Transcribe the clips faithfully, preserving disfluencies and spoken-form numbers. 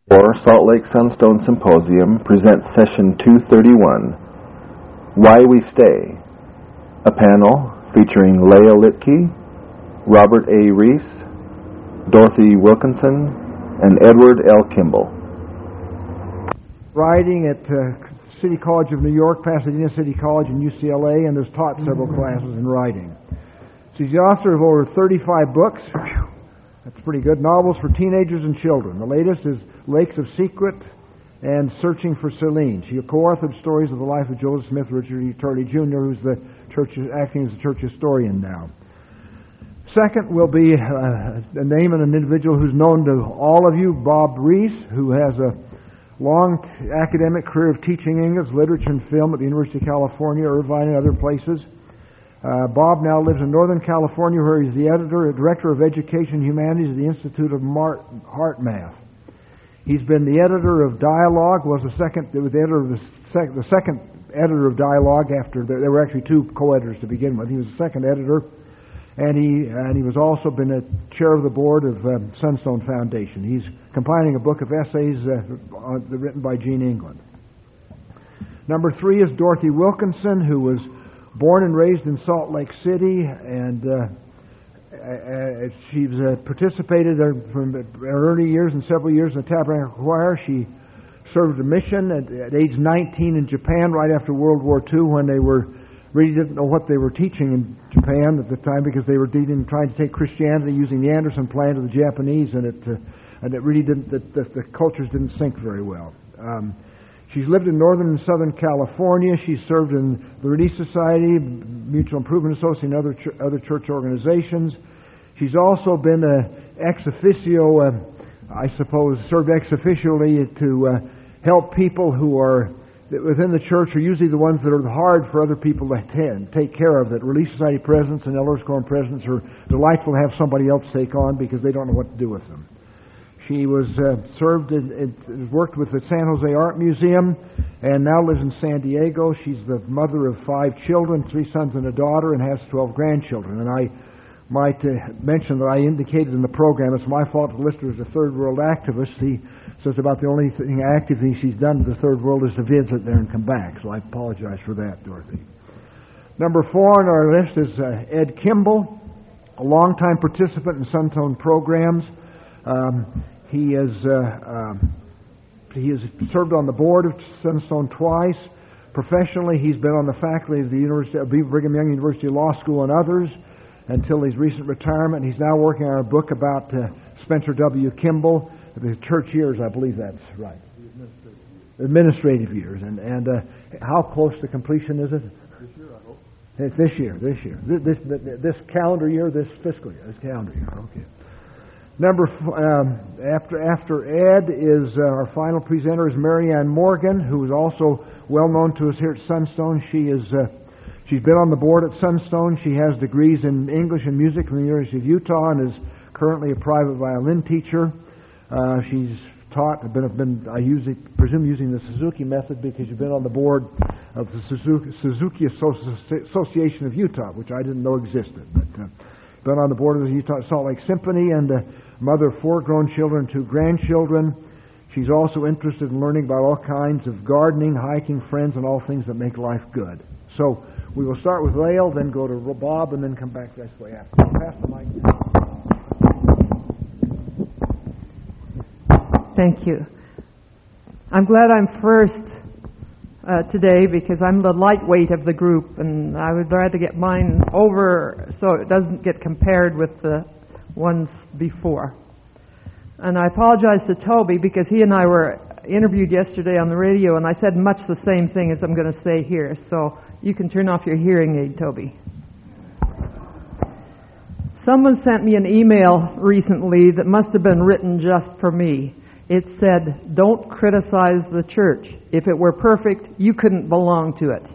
Or Salt Lake Sunstone Symposium presents Session two thirty-one, Why We Stay, a panel featuring Leah Litke, Robert A. Reese, Dorothy Wilkinson, and Edward L. Kimball. Writing at uh, City College of New York, Pasadena City College, and U C L A, and has taught several classes in writing. She's the author of over thirty-five books. That's pretty good. Novels for teenagers and children. The latest is Lakes of Secret and Searching for Celine. She co-authored stories of the life of Joseph Smith, Richard E. Turley Junior, who's the church, acting as a church historian now. Second will be uh, a name and an individual who's known to all of you, Bob Reese, who has a long t- academic career of teaching English, literature, and film at the University of California, Irvine, and other places. Uh, Bob now lives in Northern California, where he's the editor and director of Education Humanities at the Institute of Mart- Heart Math. He's been the editor of Dialogue, was the second, was the editor of the, sec- the second editor of Dialogue after there, there were actually two co-editors to begin with. He was the second editor, and he and he was also been a chair of the board of um, Sunstone Foundation. He's compiling a book of essays uh, on, written by Gene England. Number three is Dorothy Wilkinson, who was born and raised in Salt Lake City, and uh, uh, she's uh, participated from early years and several years in the Tabernacle Choir. She served a mission at, at age nineteen in Japan right after World War Two, when they were really didn't know what they were teaching in Japan at the time, because they were dealing, trying to take Christianity using the Anderson plan to the Japanese, and it uh, and it really didn't the, the, the cultures didn't sync very well. Um, She's lived in Northern and Southern California. She's served in the Relief Society, Mutual Improvement Association, and other ch- other church organizations. She's also been a ex officio, uh, I suppose, served ex officially to uh, help people who are within the church, are usually the ones that are hard for other people to attend, take care of. That Relief Society presidents and Elders Quorum presidents are delightful to have somebody else take on, because they don't know what to do with them. She was uh, served and worked with the San Jose Art Museum, and now lives in San Diego. She's the mother of five children, three sons and a daughter, and has twelve grandchildren. And I might uh, mention that I indicated in the program, it's my fault to list her as a third world activist. He says about the only thing active thing she's done to the third world is to visit there and come back. So I apologize for that, Dorothy. Number four on our list is uh, Ed Kimball, a longtime participant in Sunstone programs. Um, He has uh, um, he has served on the board of Sunstone twice. Professionally, he's been on the faculty of the University of Brigham Young University Law School and others until his recent retirement. He's now working on a book about uh, Spencer W. Kimball, the church years, I believe that's right. Administrative years. And and uh, how close to completion is it? This year, I hope. It's this year, this year. This, this, this calendar year, this fiscal year, this calendar year, okay. Number um, after after Ed is uh, our final presenter is Marianne Morgan, who is also well known to us here at Sunstone. She is uh, she's been on the board at Sunstone. She has degrees in English and music from the University of Utah, and is currently a private violin teacher. Uh, she's taught. Been been I usually presume using the Suzuki method, because you've been on the board of the Suzuki, Suzuki Associ- Association of Utah, which I didn't know existed, but. Uh, been on the board of the Utah Salt Lake Symphony, and uh, mother of four grown children, two grandchildren. She's also interested in learning about all kinds of gardening, hiking, friends, and all things that make life good. So we will start with Lael, then go to Bob, and then come back this way after. Pass the mic. Thank you. I'm glad I'm first uh, today, because I'm the lightweight of the group, and I would rather get mine over so it doesn't get compared with the ones before. And I apologize to Toby, because he and I were interviewed yesterday on the radio, and I said much the same thing as I'm going to say here. So you can turn off your hearing aid, Toby. Someone sent me an email recently that must have been written just for me. It said, "Don't criticize the church. If it were perfect, you couldn't belong to it."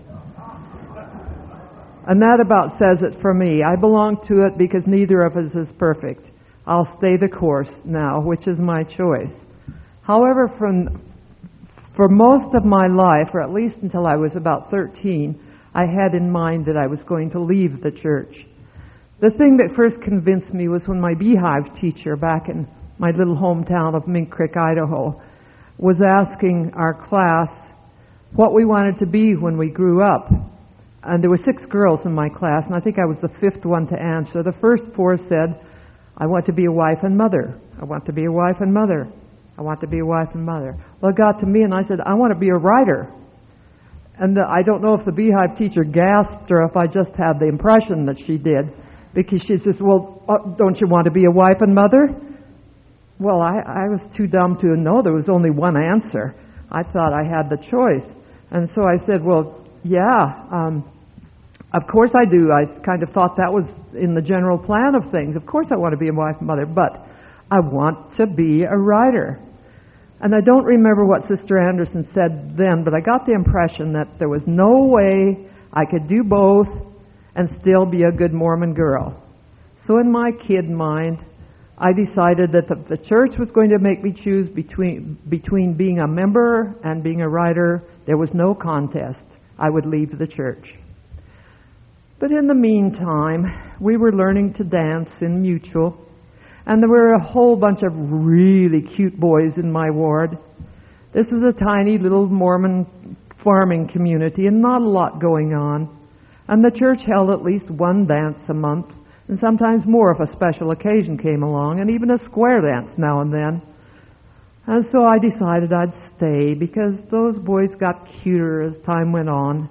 And that about says it for me. I belong to it because neither of us is perfect. I'll stay the course now, which is my choice. However, from, for most of my life, or at least until I was about thirteen, I had in mind that I was going to leave the church. The thing that first convinced me was when my Beehive teacher back in my little hometown of Mink Creek, Idaho, was asking our class what we wanted to be when we grew up. And there were six girls in my class, and I think I was the fifth one to answer. The first four said, I want to be a wife and mother. I want to be a wife and mother. I want to be a wife and mother. Well, it got to me, and I said, I want to be a writer. And the, I don't know if the Beehive teacher gasped or if I just had the impression that she did, because she says, well, uh, don't you want to be a wife and mother? Well, I, I was too dumb to know there was only one answer. I thought I had the choice. And so I said, well, yeah, um, of course I do. I kind of thought that was in the general plan of things. Of course I want to be a wife and mother, but I want to be a writer. And I don't remember what Sister Anderson said then, but I got the impression that there was no way I could do both and still be a good Mormon girl. So in my kid mind, I decided that the, the church was going to make me choose between between being a member and being a writer. There was no contest. I would leave the church. But in the meantime, we were learning to dance in Mutual, and there were a whole bunch of really cute boys in my ward. This was a tiny little Mormon farming community and not a lot going on. And the church held at least one dance a month, and sometimes more if a special occasion came along, and even a square dance now and then. And so I decided I'd stay because those boys got cuter as time went on.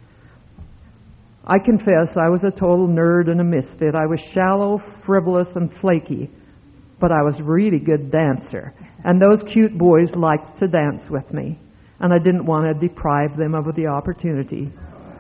I confess I was a total nerd and a misfit. I was shallow, frivolous, and flaky, but I was a really good dancer. And those cute boys liked to dance with me, and I didn't want to deprive them of the opportunity.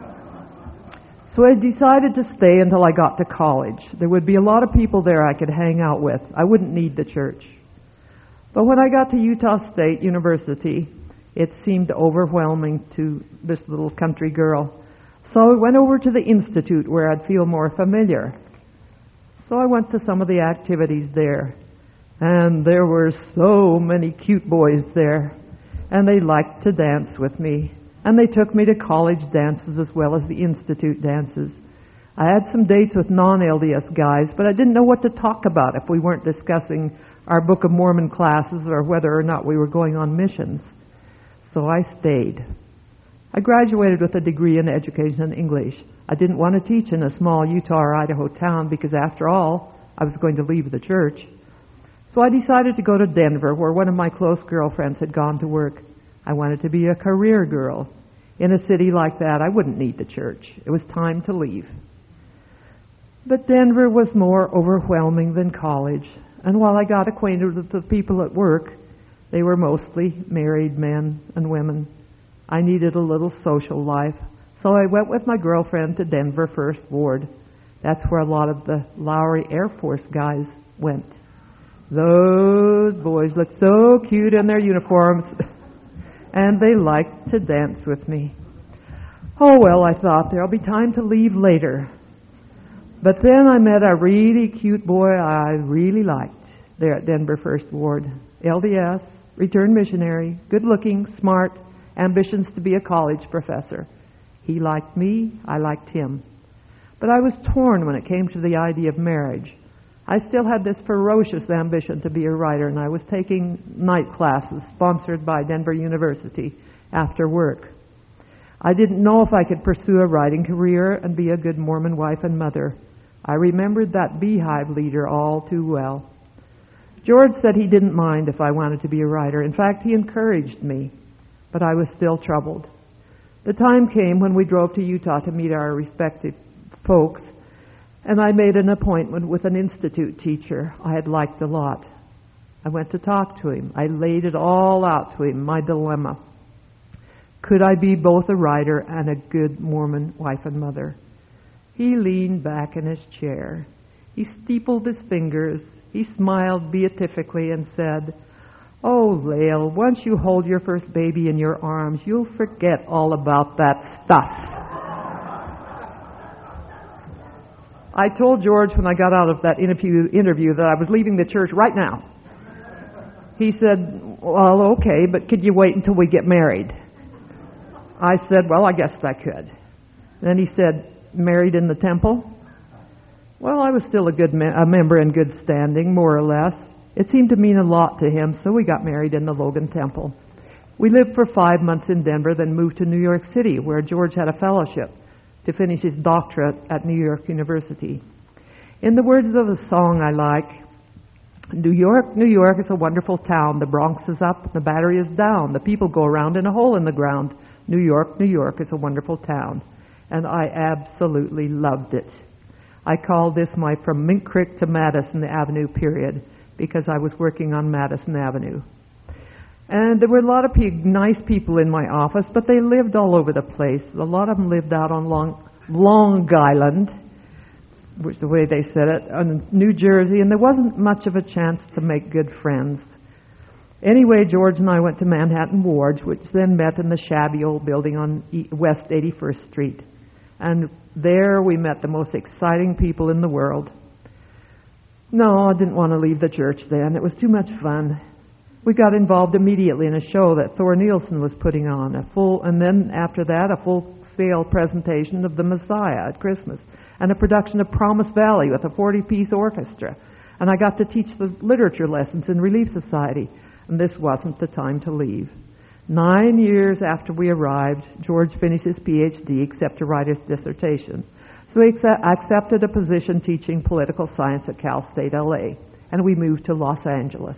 So I decided to stay until I got to college. There would be a lot of people there I could hang out with. I wouldn't need the church. But when I got to Utah State University, it seemed overwhelming to this little country girl. So I went over to the Institute where I'd feel more familiar. So I went to some of the activities there. And there were so many cute boys there. And they liked to dance with me. And they took me to college dances as well as the Institute dances. I had some dates with non-L D S guys, but I didn't know what to talk about if we weren't discussing our Book of Mormon classes or whether or not we were going on missions. So I stayed. I graduated with a degree in education and English. I didn't want to teach in a small Utah or Idaho town because, after all, I was going to leave the church. So I decided to go to Denver, where one of my close girlfriends had gone to work. I wanted to be a career girl. In a city like that, I wouldn't need the church. It was time to leave. But Denver was more overwhelming than college. And while I got acquainted with the people at work, they were mostly married men and women. I needed a little social life. So I went with my girlfriend to Denver First Ward. That's where a lot of the Lowry Air Force guys went. Those boys looked so cute in their uniforms. And they liked to dance with me. Oh, well, I thought, there'll be time to leave later. But then I met a really cute boy I really liked there at Denver First Ward. L D S, returned missionary, good-looking, smart, ambitions to be a college professor. He liked me, I liked him. But I was torn when it came to the idea of marriage. I still had this ferocious ambition to be a writer, and I was taking night classes sponsored by Denver University after work. I didn't know if I could pursue a writing career and be a good Mormon wife and mother. I remembered that Beehive leader all too well. George said he didn't mind if I wanted to be a writer. In fact, he encouraged me, but I was still troubled. The time came when we drove to Utah to meet our respective folks, and I made an appointment with an Institute teacher I had liked a lot. I went to talk to him. I laid it all out to him, my dilemma. Could I be both a writer and a good Mormon wife and mother? He leaned back in his chair. He steepled his fingers. He smiled beatifically and said, "Oh, Lael, once you hold your first baby in your arms, you'll forget all about that stuff." I told George when I got out of that interview, interview that I was leaving the church right now. He said, "Well, okay, but could you wait until we get married?" I said, "Well, I guess I could." Then he said, "Married in the temple?" Well, I was still a good me- a member in good standing, more or less. It seemed to mean a lot to him, so we got married in the Logan Temple. We lived for five months in Denver, then moved to New York City, where George had a fellowship to finish his doctorate at New York University. In the words of a song I like, New York, New York is a wonderful town. The Bronx is up, the Battery is down. The people go around in a hole in the ground. New York, New York is a wonderful town. And I absolutely loved it. I call this my from Mink Creek to Madison Avenue period, because I was working on Madison Avenue. And there were a lot of pe- nice people in my office, but they lived all over the place. A lot of them lived out on Long, Long Island, which is the way they said it, in New Jersey, and there wasn't much of a chance to make good friends. Anyway, George and I went to Manhattan Ward's, which then met in the shabby old building on e- West eighty-first Street. And there we met the most exciting people in the world. No, I didn't want to leave the church then. It was too much fun. We got involved immediately in a show that Thor Nielsen was putting on, a full, and then after that, a full-scale presentation of the Messiah at Christmas, and a production of Promise Valley with a forty-piece orchestra. And I got to teach the literature lessons in Relief Society, and this wasn't the time to leave. Nine years after we arrived, George finished his P H D, except to write his dissertation. So he accepted a position teaching political science at Cal State L A, and we moved to Los Angeles.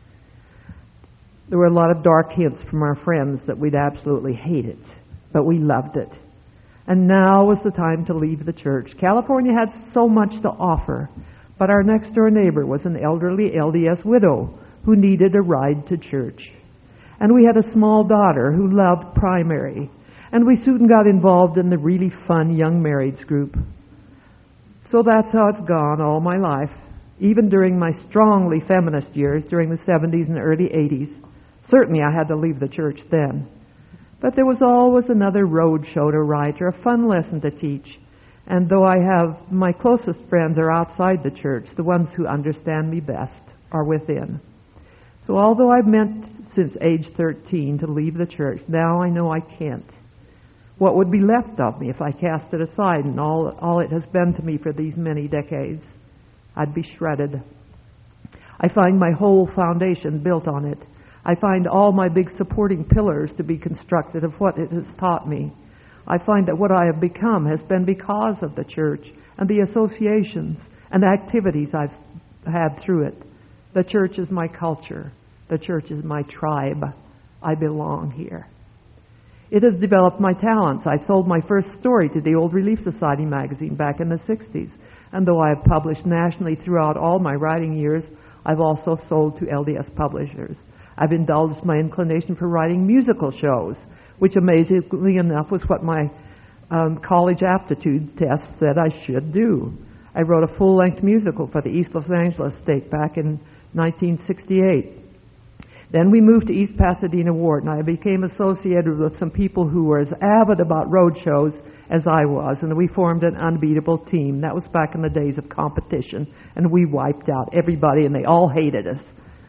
There were a lot of dark hints from our friends that we'd absolutely hate it, but we loved it. And now was the time to leave the church. California had so much to offer, but our next door neighbor was an elderly L D S widow who needed a ride to church. And we had a small daughter who loved primary, and we soon got involved in the really fun young marrieds group. So that's how it's gone all my life, even during my strongly feminist years during the seventies and early eighties. Certainly I had to leave the church then. But there was always another road show to write or a fun lesson to teach. And though I have my closest friends are outside the church, the ones who understand me best are within. So although I've meant since age thirteen to leave the church, now I know I can't. What would be left of me if I cast it aside and all, all it has been to me for these many decades? I'd be shredded. I find my whole foundation built on it. I find all my big supporting pillars to be constructed of what it has taught me. I find that what I have become has been because of the church and the associations and activities I've had through it. The church is my culture. The church is my tribe. I belong here. It has developed my talents. I sold my first story to the Old Relief Society magazine back in the sixties. And though I have published nationally throughout all my writing years, I've also sold to L D S publishers. I've indulged my inclination for writing musical shows, which amazingly enough was what my um, college aptitude test said I should do. I wrote a full-length musical for the East Los Angeles State back in nineteen sixty-eight. Then we moved to East Pasadena Ward, and I became associated with some people who were as avid about road shows as I was, and we formed an unbeatable team. That was back in the days of competition, and we wiped out everybody, and they all hated us.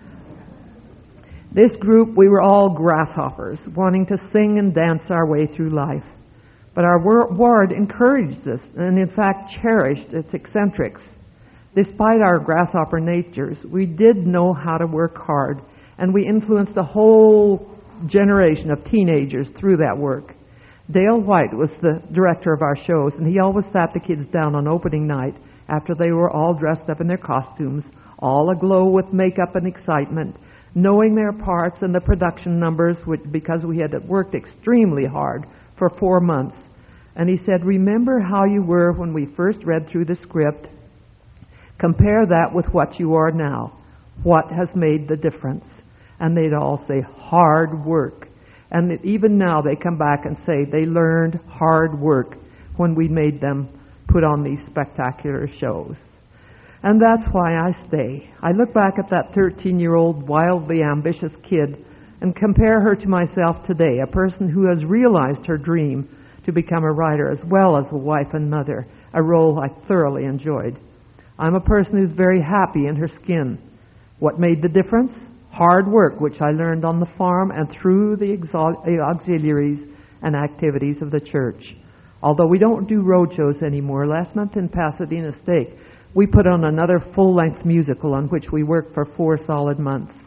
This group, we were all grasshoppers, wanting to sing and dance our way through life. But our ward encouraged us, and in fact cherished its eccentrics. Despite our grasshopper natures, we did know how to work hard, and we influenced a whole generation of teenagers through that work. Dale White was the director of our shows, and he always sat the kids down on opening night after they were all dressed up in their costumes, all aglow with makeup and excitement, knowing their parts and the production numbers, which, because we had worked extremely hard for four months. And he said, remember how you were when we first read through the script? Compare that with what you are now. What has made the difference? And they'd all say, hard work. And even now they come back and say they learned hard work when we made them put on these spectacular shows. And that's why I stay. I look back at that thirteen-year-old wildly ambitious kid and compare her to myself today, a person who has realized her dream to become a writer as well as a wife and mother, a role I thoroughly enjoyed. I'm a person who's very happy in her skin. What made the difference? Hard work, which I learned on the farm and through the auxiliaries and activities of the church. Although we don't do road shows anymore, last month in Pasadena State, we put on another full-length musical on which we worked for four solid months.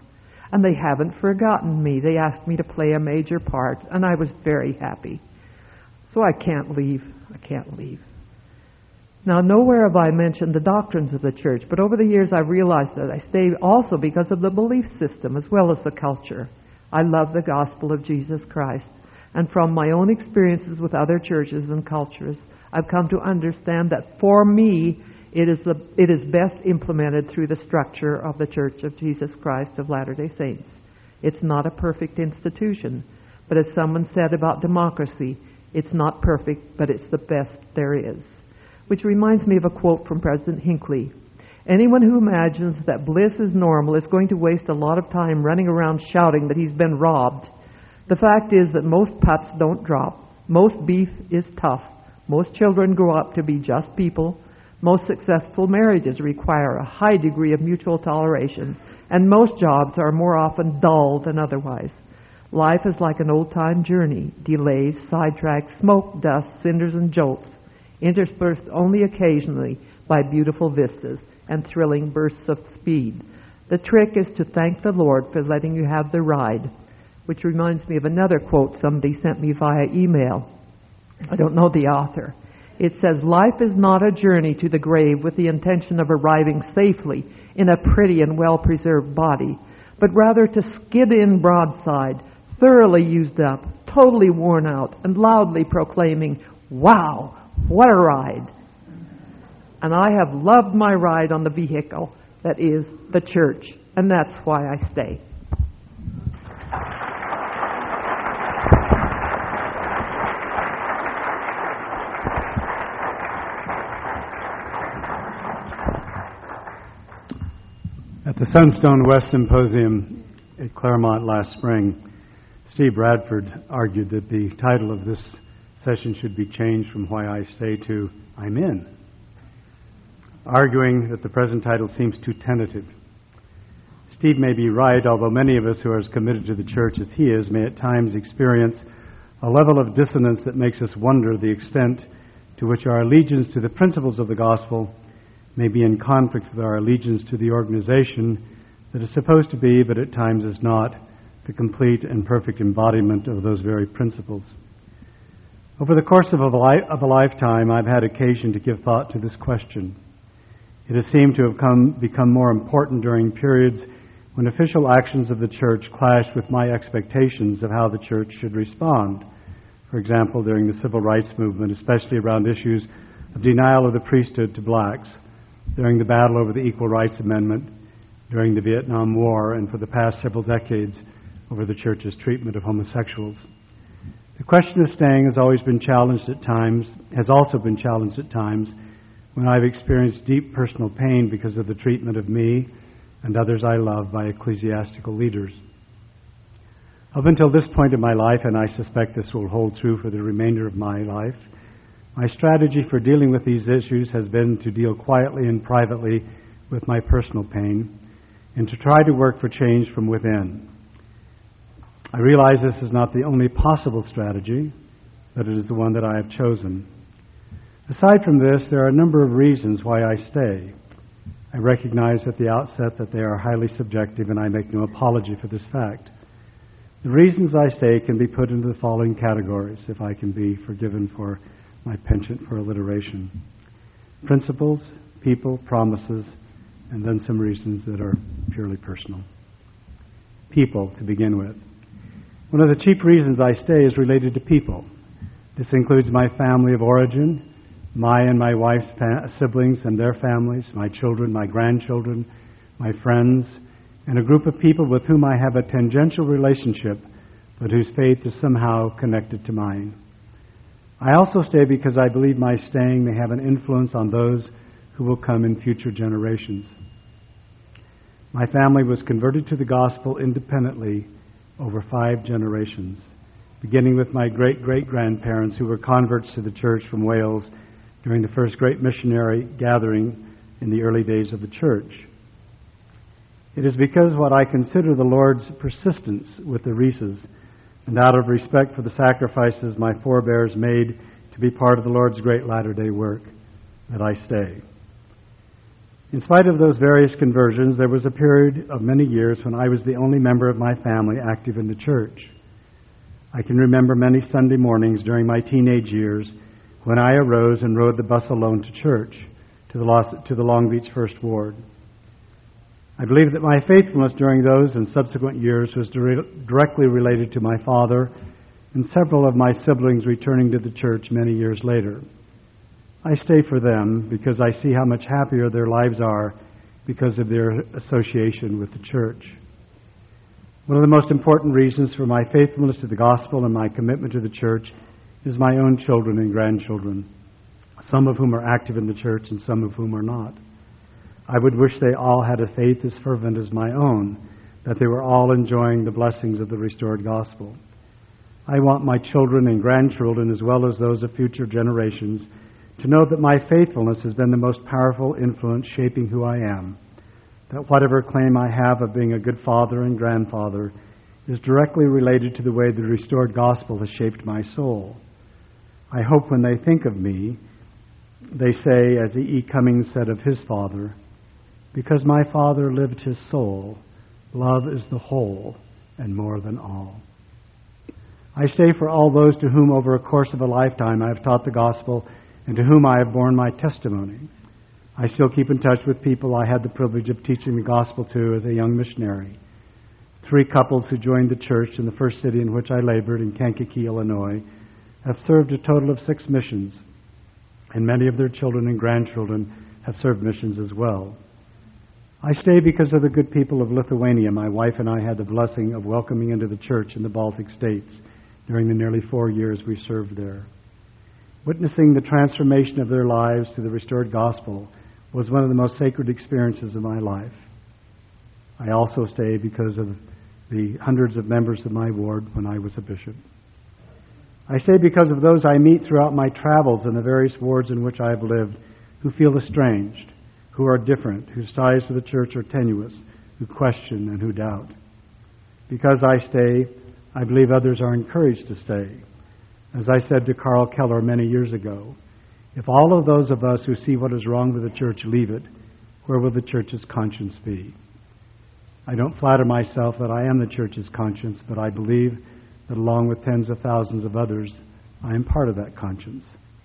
And they haven't forgotten me. They asked me to play a major part, and I was very happy. So I can't leave. I can't leave. Now, nowhere have I mentioned the doctrines of the church, but over the years I've realized that I stay also because of the belief system as well as the culture. I love the gospel of Jesus Christ. And from my own experiences with other churches and cultures, I've come to understand that for me, it is, the, it is best implemented through the structure of the Church of Jesus Christ of Latter-day Saints. It's not a perfect institution, but as someone said about democracy, it's not perfect, but it's the best there is. Which reminds me of a quote from President Hinckley. Anyone who imagines that bliss is normal is going to waste a lot of time running around shouting that he's been robbed. The fact is that most pups don't drop. Most beef is tough. Most children grow up to be just people. Most successful marriages require a high degree of mutual toleration, and most jobs are more often dull than otherwise. Life is like an old-time journey, delays, sidetracks, smoke, dust, cinders, and jolts, interspersed only occasionally by beautiful vistas and thrilling bursts of speed. The trick is to thank the Lord for letting you have the ride, which reminds me of another quote somebody sent me via email. I don't know the author. It says, life is not a journey to the grave with the intention of arriving safely in a pretty and well-preserved body, but rather to skid in broadside, thoroughly used up, totally worn out, and loudly proclaiming, wow, what a ride. And I have loved my ride on the vehicle that is the church, and that's why I stay. At the Sunstone West Symposium at Claremont last spring, Steve Bradford argued that the title of this session should be changed from Why I Stay to I'm In, arguing that the present title seems too tentative. Steve may be right, although many of us who are as committed to the church as he is may at times experience a level of dissonance that makes us wonder the extent to which our allegiance to the principles of the gospel may be in conflict with our allegiance to the organization that is supposed to be, but at times is not, the complete and perfect embodiment of those very principles. Over the course of a, li- of a lifetime, I've had occasion to give thought to this question. It has seemed to have come, become more important during periods when official actions of the church clashed with my expectations of how the church should respond. For example, during the civil rights movement, especially around issues of denial of the priesthood to blacks, during the battle over the Equal Rights Amendment, during the Vietnam War, and for the past several decades over the church's treatment of homosexuals. The question of staying has always been challenged at times, has also been challenged at times when I've experienced deep personal pain because of the treatment of me and others I love by ecclesiastical leaders. Up until this point in my life, and I suspect this will hold true for the remainder of my life, my strategy for dealing with these issues has been to deal quietly and privately with my personal pain and to try to work for change from within. I realize this is not the only possible strategy, but it is the one that I have chosen. Aside from this, there are a number of reasons why I stay. I recognize at the outset that they are highly subjective, and I make no apology for this fact. The reasons I stay can be put into the following categories, if I can be forgiven for my penchant for alliteration: principles, people, promises, and then some reasons that are purely personal. People, to begin with. One of the chief reasons I stay is related to people. This includes my family of origin, my and my wife's fa- siblings and their families, my children, my grandchildren, my friends, and a group of people with whom I have a tangential relationship, but whose faith is somehow connected to mine. I also stay because I believe my staying may have an influence on those who will come in future generations. My family was converted to the gospel independently over five generations, beginning with my great-great-grandparents who were converts to the church from Wales during the first great missionary gathering in the early days of the church. It is because what I consider the Lord's persistence with the Reeses, and out of respect for the sacrifices my forebears made to be part of the Lord's great latter-day work, that I stay. In spite of those various conversions, there was a period of many years when I was the only member of my family active in the church. I can remember many Sunday mornings during my teenage years when I arose and rode the bus alone to church, to the, Los, to the Long Beach First Ward. I believe that my faithfulness during those and subsequent years was dire- directly related to my father and several of my siblings returning to the church many years later. I stay for them because I see how much happier their lives are because of their association with the church. One of the most important reasons for my faithfulness to the gospel and my commitment to the church is my own children and grandchildren, some of whom are active in the church and some of whom are not. I would wish they all had a faith as fervent as my own, that they were all enjoying the blessings of the restored gospel. I want my children and grandchildren, as well as those of future generations, to know that my faithfulness has been the most powerful influence shaping who I am, that whatever claim I have of being a good father and grandfather is directly related to the way the restored gospel has shaped my soul. I hope when they think of me, they say, as E E. Cummings said of his father, "Because my father lived his soul, love is the whole and more than all." I stay for all those to whom over a course of a lifetime I have taught the gospel and to whom I have borne my testimony. I still keep in touch with people I had the privilege of teaching the gospel to as a young missionary. Three couples who joined the church in the first city in which I labored, in Kankakee, Illinois, have served a total of six missions, and many of their children and grandchildren have served missions as well. I stay because of the good people of Lithuania. My wife and I had the blessing of welcoming into the church in the Baltic states during the nearly four years we served there. Witnessing the transformation of their lives to the restored gospel was one of the most sacred experiences of my life. I also stay because of the hundreds of members of my ward when I was a bishop. I stay because of those I meet throughout my travels in the various wards in which I have lived who feel estranged, who are different, whose ties to the church are tenuous, who question and who doubt. Because I stay, I believe others are encouraged to stay. As I said to Carl Keller many years ago, if all of those of us who see what is wrong with the church leave it, where will the church's conscience be? I don't flatter myself that I am the church's conscience, but I believe that along with tens of thousands of others, I am part of that conscience.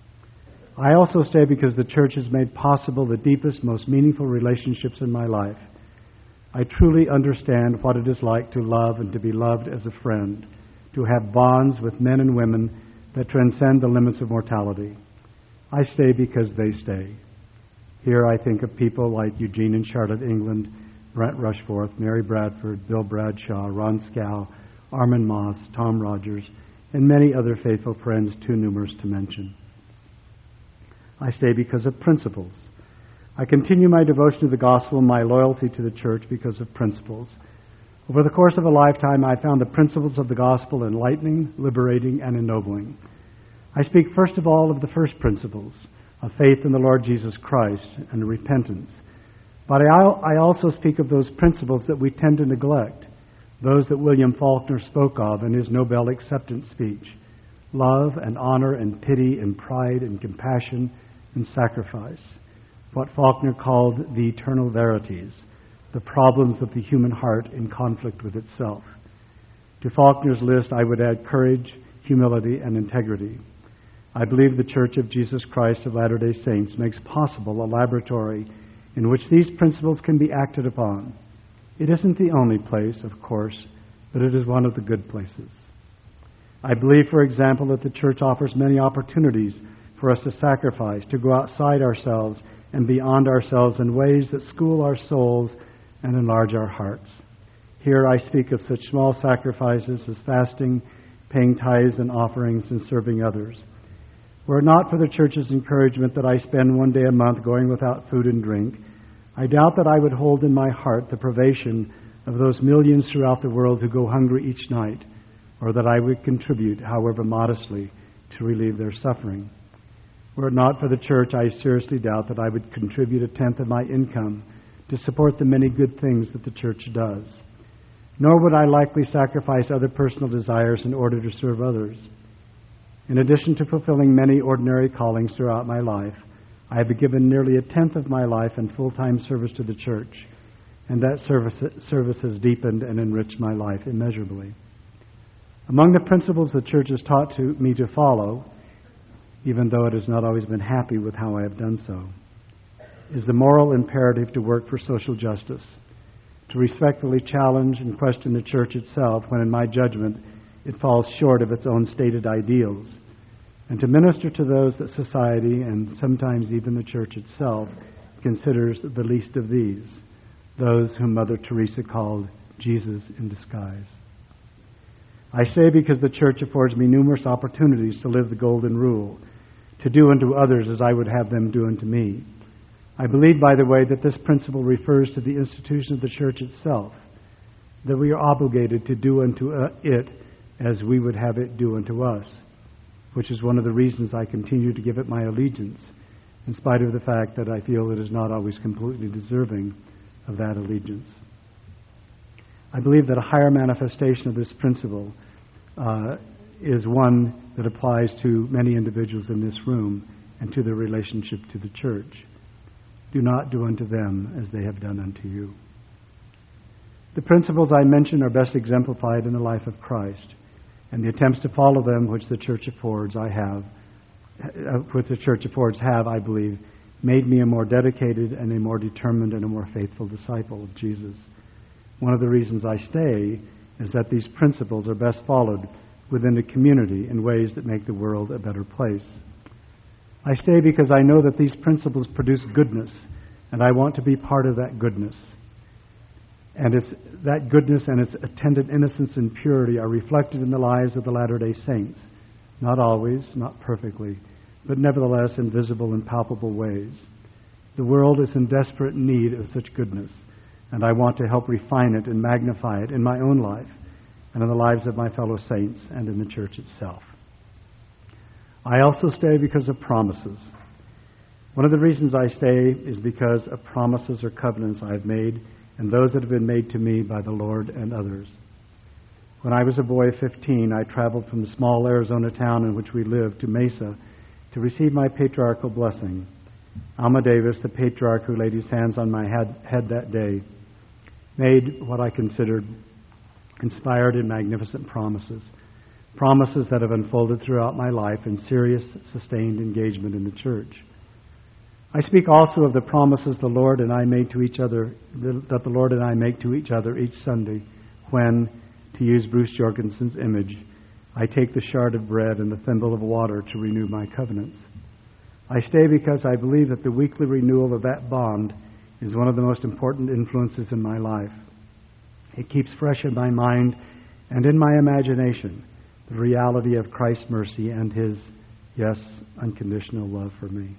I also stay because the church has made possible the deepest, most meaningful relationships in my life. I truly understand what it is like to love and to be loved as a friend, to have bonds with men and women that transcend the limits of mortality. I stay because they stay. Here I think of people like Eugene and Charlotte England, Brent Rushforth, Mary Bradford, Bill Bradshaw, Ron Scow, Armin Moss, Tom Rogers, and many other faithful friends too numerous to mention. I stay because of principles. I continue my devotion to the gospel and my loyalty to the church because of principles. Over the course of a lifetime, I found the principles of the gospel enlightening, liberating, and ennobling. I speak first of all of the first principles, of faith in the Lord Jesus Christ and repentance. But I also speak of those principles that we tend to neglect, those that William Faulkner spoke of in his Nobel acceptance speech: love and honor and pity and pride and compassion and sacrifice. What Faulkner called the eternal verities, the problems of the human heart in conflict with itself. To Faulkner's list, I would add courage, humility, and integrity. I believe the Church of Jesus Christ of Latter-day Saints makes possible a laboratory in which these principles can be acted upon. It isn't the only place, of course, but it is one of the good places. I believe, for example, that the church offers many opportunities for us to sacrifice, to go outside ourselves and beyond ourselves in ways that school our souls and enlarge our hearts. Here I speak of such small sacrifices as fasting, paying tithes and offerings, and serving others. Were it not for the church's encouragement that I spend one day a month going without food and drink, I doubt that I would hold in my heart the privation of those millions throughout the world who go hungry each night, or that I would contribute, however modestly, to relieve their suffering. Were it not for the church, I seriously doubt that I would contribute a tenth of my income to support the many good things that the church does. Nor would I likely sacrifice other personal desires in order to serve others. In addition to fulfilling many ordinary callings throughout my life, I have given nearly a tenth of my life in full-time service to the church, and that service, service has deepened and enriched my life immeasurably. Among the principles the church has taught to me to follow, even though it has not always been happy with how I have done so, is the moral imperative to work for social justice, to respectfully challenge and question the church itself when, in my judgment, it falls short of its own stated ideals, and to minister to those that society, and sometimes even the church itself, considers the least of these, those whom Mother Teresa called Jesus in disguise. I say because the church affords me numerous opportunities to live the golden rule, to do unto others as I would have them do unto me. I believe, by the way, that this principle refers to the institution of the church itself, that we are obligated to do unto it as we would have it do unto us, which is one of the reasons I continue to give it my allegiance, in spite of the fact that I feel it is not always completely deserving of that allegiance. I believe that a higher manifestation of this principle uh, is one that applies to many individuals in this room and to their relationship to the church. Do not do unto them as they have done unto you. The principles I mention are best exemplified in the life of Christ, and the attempts to follow them which the church affords I have, uh, which the church affords have, I believe, made me a more dedicated and a more determined and a more faithful disciple of Jesus. One of the reasons I stay is that these principles are best followed within the community in ways that make the world a better place. I stay because I know that these principles produce goodness, and I want to be part of that goodness. And it's, that goodness and its attendant innocence and purity are reflected in the lives of the Latter-day Saints. Not always, not perfectly, but nevertheless in visible and palpable ways. The world is in desperate need of such goodness, and I want to help refine it and magnify it in my own life and in the lives of my fellow saints and in the church itself. I also stay because of promises. One of the reasons I stay is because of promises or covenants I have made and those that have been made to me by the Lord and others. When I was a boy of fifteen, I traveled from the small Arizona town in which we lived to Mesa to receive my patriarchal blessing. Alma Davis, the patriarch who laid his hands on my head, head that day, made what I considered inspired and magnificent promises. Promises that have unfolded throughout my life in serious, sustained engagement in the church. I speak also of the promises the Lord and I make to each other, that the Lord and I make to each other each Sunday when, to use Bruce Jorgensen's image, I take the shard of bread and the thimble of water to renew my covenants. I stay because I believe that the weekly renewal of that bond is one of the most important influences in my life. It keeps fresh in my mind and in my imagination the reality of Christ's mercy and His, yes, unconditional love for me.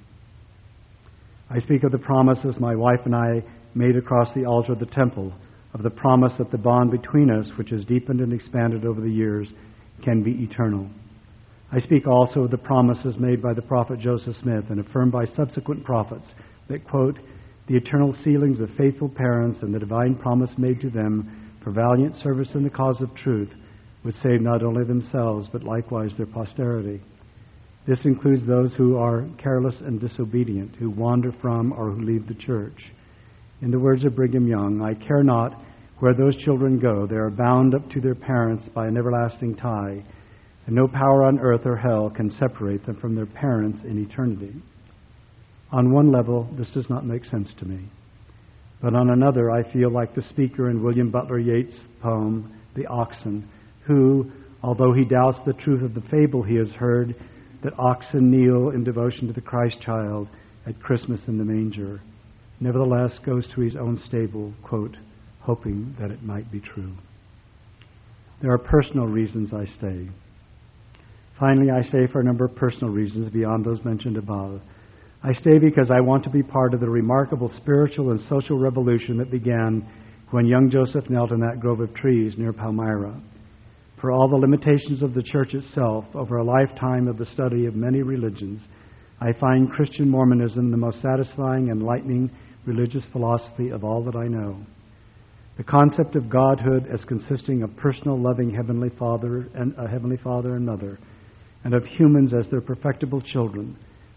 I speak of the promises my wife and I made across the altar of the temple, of the promise that the bond between us, which has deepened and expanded over the years, can be eternal. I speak also of the promises made by the prophet Joseph Smith and affirmed by subsequent prophets that, quote, the eternal sealings of faithful parents and the divine promise made to them for valiant service in the cause of truth would save not only themselves but likewise their posterity. This includes those who are careless and disobedient, who wander from or who leave the church. In the words of Brigham Young, I care not where those children go. They are bound up to their parents by an everlasting tie, and no power on earth or hell can separate them from their parents in eternity. On one level, this does not make sense to me. But on another, I feel like the speaker in William Butler Yeats' poem, The Oxen, who, although he doubts the truth of the fable he has heard, that oxen kneel in devotion to the Christ child at Christmas in the manger, nevertheless goes to his own stable, quote, hoping that it might be true. There are personal reasons I stay. Finally, I stay for a number of personal reasons beyond those mentioned above. I stay because I want to be part of the remarkable spiritual and social revolution that began when young Joseph knelt in that grove of trees near Palmyra. For all the limitations of the church itself, over a lifetime of the study of many religions, I find Christian Mormonism the most satisfying and enlightening religious philosophy of all that I know. The concept of Godhood as consisting of personal, loving Heavenly Father and a Heavenly Father and Mother, and of humans as their perfectible children,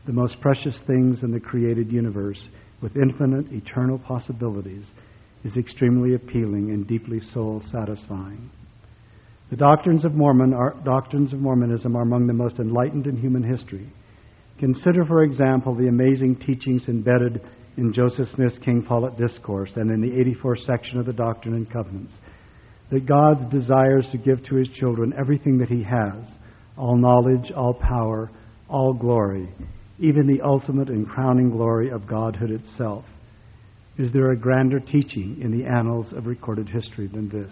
the most precious things in the created universe, with infinite, eternal possibilities, is extremely appealing and deeply soul-satisfying. The doctrines of Mormon are, doctrines of Mormonism are among the most enlightened in human history. Consider, for example, the amazing teachings embedded in Joseph Smith's King Follett Discourse and in the eighty-fourth section of the Doctrine and Covenants, that God desires to give to His children everything that He has, all knowledge, all power, all glory, even the ultimate and crowning glory of Godhood itself. Is there a grander teaching in the annals of recorded history than this?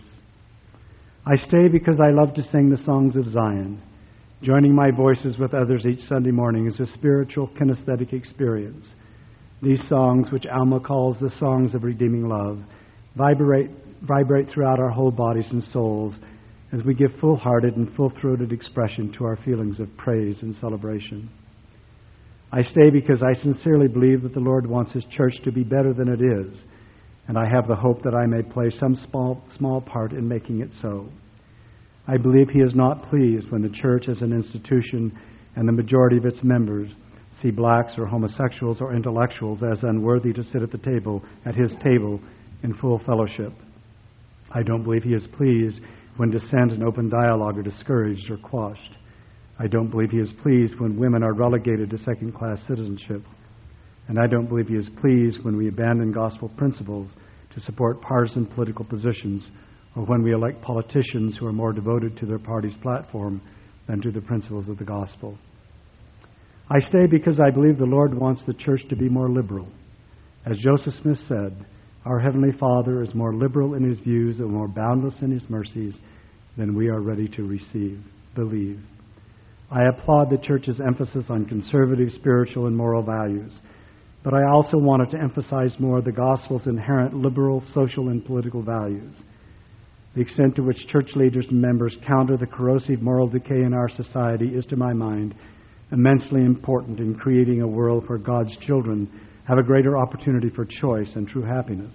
I stay because I love to sing the songs of Zion. Joining my voices with others each Sunday morning is a spiritual kinesthetic experience. These songs, which Alma calls the songs of redeeming love, vibrate, vibrate throughout our whole bodies and souls as we give full-hearted and full-throated expression to our feelings of praise and celebration. I stay because I sincerely believe that the Lord wants His church to be better than it is, and I have the hope that I may play some small, small part in making it so. I believe He is not pleased when the church as an institution and the majority of its members see blacks or homosexuals or intellectuals as unworthy to sit at the table, at His table, in full fellowship. I don't believe He is pleased when dissent and open dialogue are discouraged or quashed. I don't believe He is pleased when women are relegated to second-class citizenship. And I don't believe He is pleased when we abandon gospel principles to support partisan political positions, or when we elect politicians who are more devoted to their party's platform than to the principles of the gospel. I stay because I believe the Lord wants the church to be more liberal. As Joseph Smith said, our Heavenly Father is more liberal in His views and more boundless in His mercies than we are ready to receive, believe. I applaud the church's emphasis on conservative, spiritual, and moral values, but I also wanted to emphasize more the gospel's inherent liberal, social, and political values. The extent to which church leaders and members counter the corrosive moral decay in our society is, to my mind, immensely important in creating a world where God's children have a greater opportunity for choice and true happiness.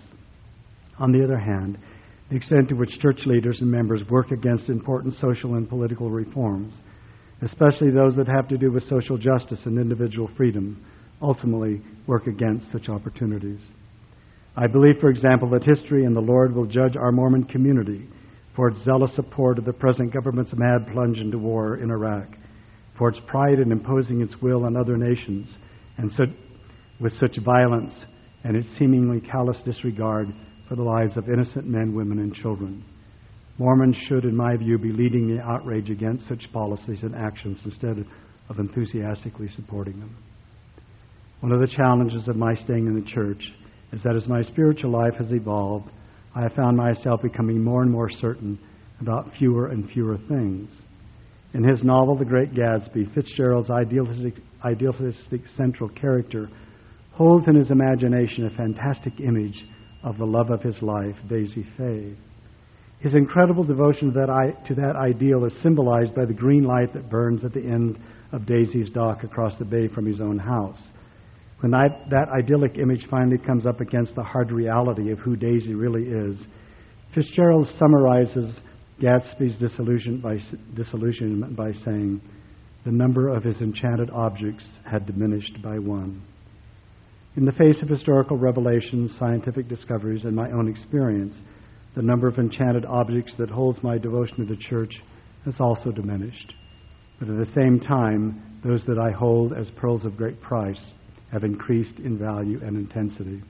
On the other hand, the extent to which church leaders and members work against important social and political reforms, especially those that have to do with social justice and individual freedom, ultimately work against such opportunities. I believe, for example, that history and the Lord will judge our Mormon community for its zealous support of the present government's mad plunge into war in Iraq, for its pride in imposing its will on other nations, and such, with such violence, and its seemingly callous disregard for the lives of innocent men, women, and children. Mormons should, in my view, be leading the outrage against such policies and actions instead of enthusiastically supporting them. One of the challenges of my staying in the church is that as my spiritual life has evolved, I have found myself becoming more and more certain about fewer and fewer things. In his novel, The Great Gatsby, Fitzgerald's idealistic, idealistic central character holds in his imagination a fantastic image of the love of his life, Daisy Fay. His incredible devotion to that, I, to that ideal is symbolized by the green light that burns at the end of Daisy's dock across the bay from his own house. When I, that idyllic image finally comes up against the hard reality of who Daisy really is, Fitzgerald summarizes Gatsby's disillusionment by, disillusionment by saying, the number of his enchanted objects had diminished by one. In the face of historical revelations, scientific discoveries, and my own experience, the number of enchanted objects that holds my devotion to the church has also diminished. But at the same time, those that I hold as pearls of great price have increased in value and intensity.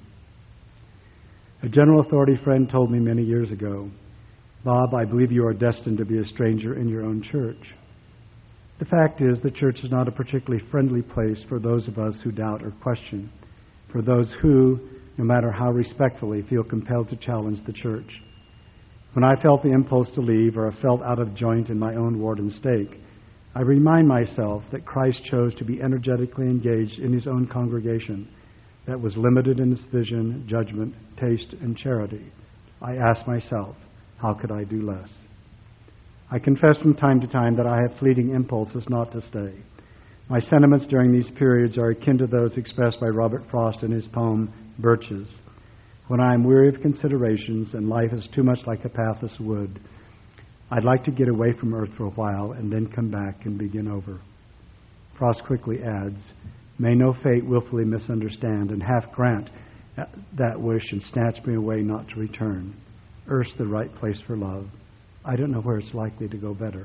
A general authority friend told me many years ago, Bob, I believe you are destined to be a stranger in your own church. The fact is, the church is not a particularly friendly place for those of us who doubt or question, for those who, no matter how respectfully, feel compelled to challenge the church. When I felt the impulse to leave or felt out of joint in my own ward and stake, I remind myself that Christ chose to be energetically engaged in his own congregation that was limited in its vision, judgment, taste, and charity. I ask myself, how could I do less? I confess from time to time that I have fleeting impulses not to stay. My sentiments during these periods are akin to those expressed by Robert Frost in his poem, Birches. When I am weary of considerations and life is too much like a pathless wood, I'd like to get away from earth for a while and then come back and begin over. Frost quickly adds, May no fate willfully misunderstand, and half grant that wish and snatch me away not to return. Earth's the right place for love. I don't know where it's likely to go better.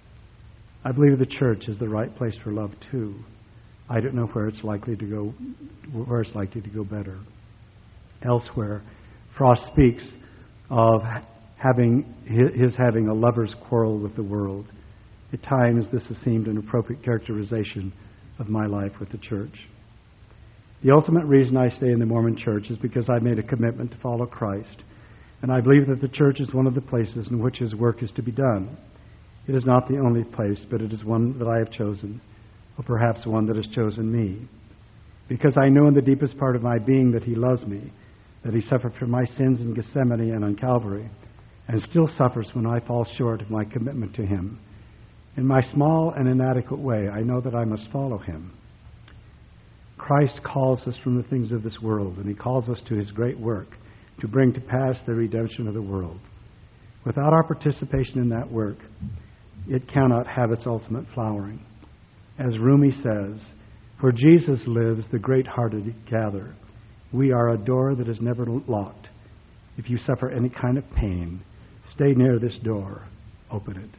I believe the church is the right place for love too. I don't know where it's likely to go where it's likely to go better. Elsewhere, Frost speaks of having his having a lover's quarrel with the world. At times, this has seemed an appropriate characterization of my life with the church. The ultimate reason I stay in the Mormon Church is because I've made a commitment to follow Christ, and I believe that the church is one of the places in which His work is to be done. It is not the only place, but it is one that I have chosen, or perhaps one that has chosen me, because I know in the deepest part of my being that He loves me, that He suffered for my sins in Gethsemane and on Calvary, and still suffers when I fall short of my commitment to Him. In my small and inadequate way, I know that I must follow Him. Christ calls us from the things of this world, and He calls us to His great work, to bring to pass the redemption of the world. Without our participation in that work, it cannot have its ultimate flowering. As Rumi says, "Where Jesus lives, the great-hearted gather. We are a door that is never locked. If you suffer any kind of pain, stay near this door. Open it."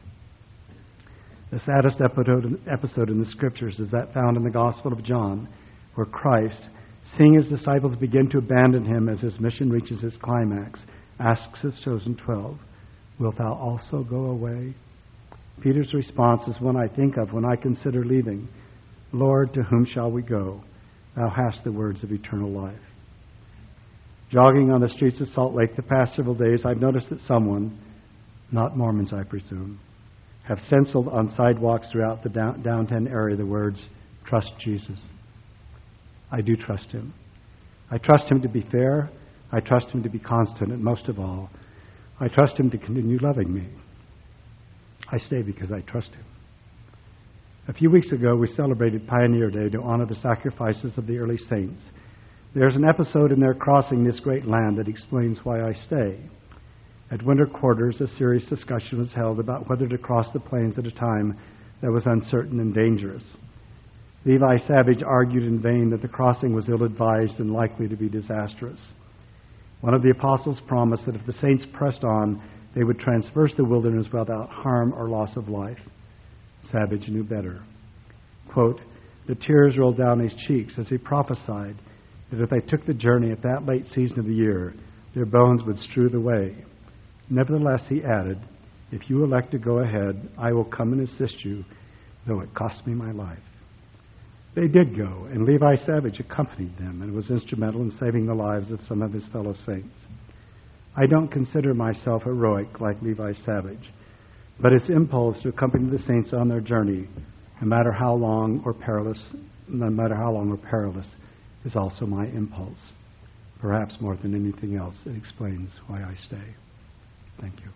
The saddest episode in the Scriptures is that found in the Gospel of John, where Christ, seeing His disciples begin to abandon Him as His mission reaches its climax, asks His chosen twelve, "Wilt thou also go away?" Peter's response is one I think of when I consider leaving. "Lord, to whom shall we go? Thou hast the words of eternal life." Jogging on the streets of Salt Lake the past several days, I've noticed that someone, not Mormons I presume, have stenciled on sidewalks throughout the down, downtown area the words, "Trust Jesus." I do trust Him. I trust Him to be fair. I trust Him to be constant. And most of all, I trust Him to continue loving me. I stay because I trust Him. A few weeks ago, we celebrated Pioneer Day to honor the sacrifices of the early saints. There's an episode in their crossing this great land that explains why I stay. At winter quarters, a serious discussion was held about whether to cross the plains at a time that was uncertain and dangerous. Levi Savage argued in vain that the crossing was ill-advised and likely to be disastrous. One of the apostles promised that if the saints pressed on, they would traverse the wilderness without harm or loss of life. Savage knew better. Quote, "The tears rolled down his cheeks as he prophesied that if they took the journey at that late season of the year, their bones would strew the way. Nevertheless," he added, "if you elect to go ahead, I will come and assist you, though it cost me my life." They did go, and Levi Savage accompanied them and was instrumental in saving the lives of some of his fellow saints. I don't consider myself heroic like Levi Savage, but his impulse to accompany the saints on their journey, no matter how long or perilous, no matter how long or perilous, is also my impulse. Perhaps more than anything else, it explains why I stay. Thank you.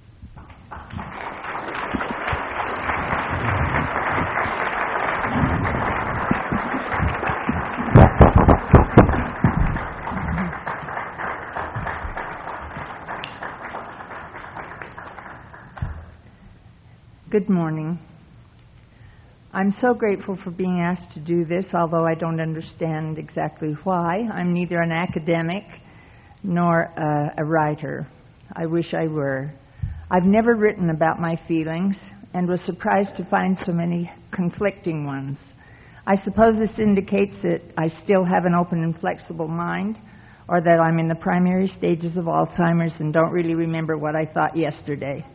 Good morning. I'm so grateful for being asked to do this, although I don't understand exactly why. I'm neither an academic nor a, a writer. I wish I were. I've never written about my feelings and was surprised to find so many conflicting ones. I suppose this indicates that I still have an open and flexible mind, or that I'm in the primary stages of Alzheimer's and don't really remember what I thought yesterday.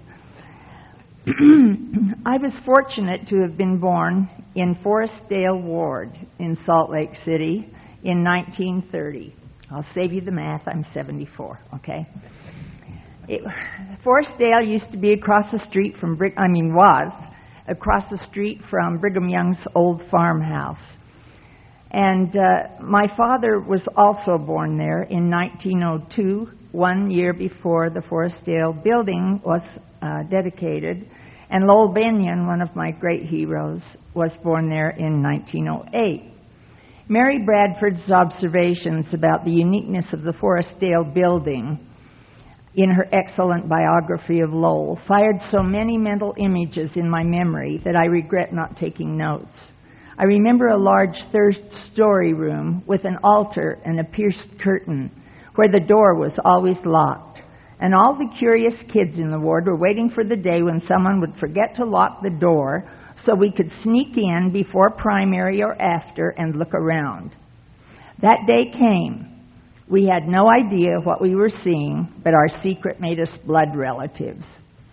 I was fortunate to have been born in Forestdale Ward in Salt Lake City in nineteen thirty. I'll save you the math, I'm seventy-four, okay? It, Forestdale used to be across the street from, Brig- I mean was, across the street from Brigham Young's old farmhouse. And uh, my father was also born there in nineteen oh two, one year before the Forestdale building was uh, dedicated. And Lowell Benyon, one of my great heroes, was born there in nineteen oh eight. Mary Bradford's observations about the uniqueness of the Forestdale building in her excellent biography of Lowell fired so many mental images in my memory that I regret not taking notes. I remember a large third-story room with an altar and a pierced curtain where the door was always locked. And all the curious kids in the ward were waiting for the day when someone would forget to lock the door so we could sneak in before primary or after and look around. That day came. We had no idea what we were seeing, but our secret made us blood relatives.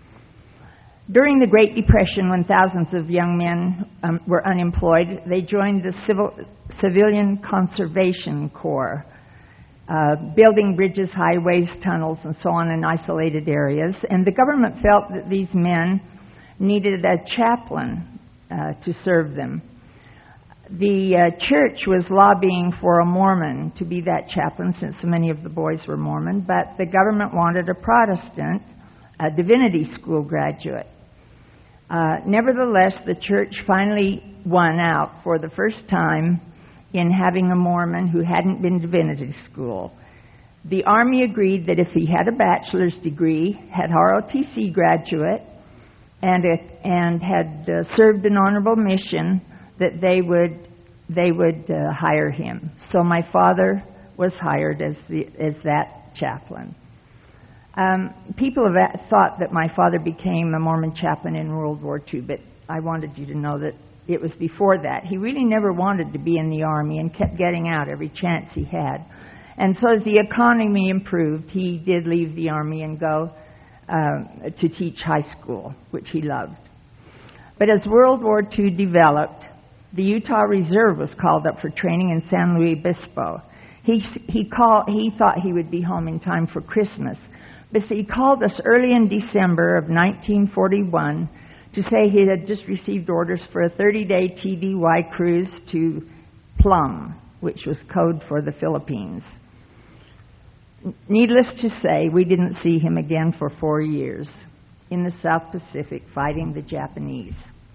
During the Great Depression, when thousands of young men um, were unemployed, they joined the Civil, Civilian Conservation Corps, uh, building bridges, highways, tunnels, and so on in isolated areas. And the government felt that these men needed a chaplain uh, to serve them. The uh, church was lobbying for a Mormon to be that chaplain, since so many of the boys were Mormon, but the government wanted a Protestant, a divinity school graduate. Uh, nevertheless, the church finally won out for the first time in having a Mormon who hadn't been to divinity school. The Army agreed that if he had a bachelor's degree, had R O T C graduate, and it, and had uh, served an honorable mission, that they would they would uh, hire him. So my father was hired as the as that chaplain. Um, people have thought that my father became a Mormon chaplain in World War Two, but I wanted you to know that it was before that. He really never wanted to be in the Army and kept getting out every chance he had. And so as the economy improved, he did leave the Army and go uh, to teach high school, which he loved. But as World War Two developed, the Utah Reserve was called up for training in San Luis Obispo. He, he, called, he thought he would be home in time for Christmas. But he called us early in December of nineteen forty-one to say he had just received orders for a thirty-day T D Y cruise to Plum, which was code for the Philippines. Needless to say, we didn't see him again for four years in the South Pacific fighting the Japanese.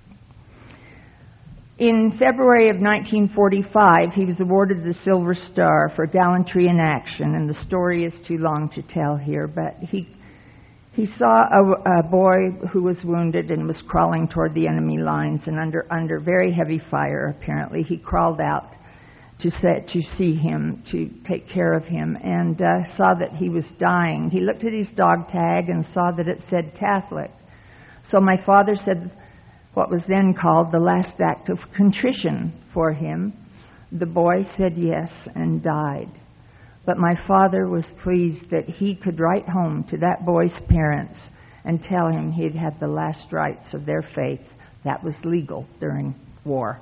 In February of nineteen forty-five, he was awarded the Silver Star for gallantry in action, and the story is too long to tell here, but he he saw a, a boy who was wounded and was crawling toward the enemy lines, and under under very heavy fire, apparently, he crawled out to set, to see him, to take care of him, and uh, saw that he was dying. He looked at his dog tag and saw that it said Catholic. So my father said what was then called the last act of contrition for him. The boy said yes and died. But my father was pleased that he could write home to that boy's parents and tell him he'd had the last rites of their faith. That was legal during war.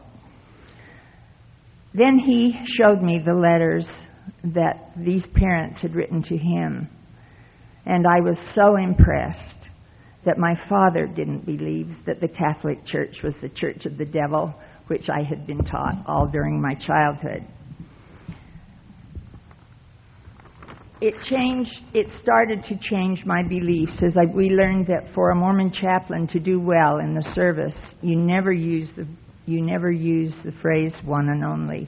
Then he showed me the letters that these parents had written to him. And I was so impressed that my father didn't believe that the Catholic Church was the church of the devil, which I had been taught all during my childhood. It changed, it started to change my beliefs as I, we learned that for a Mormon chaplain to do well in the service, you never use the, you never use the phrase one and only.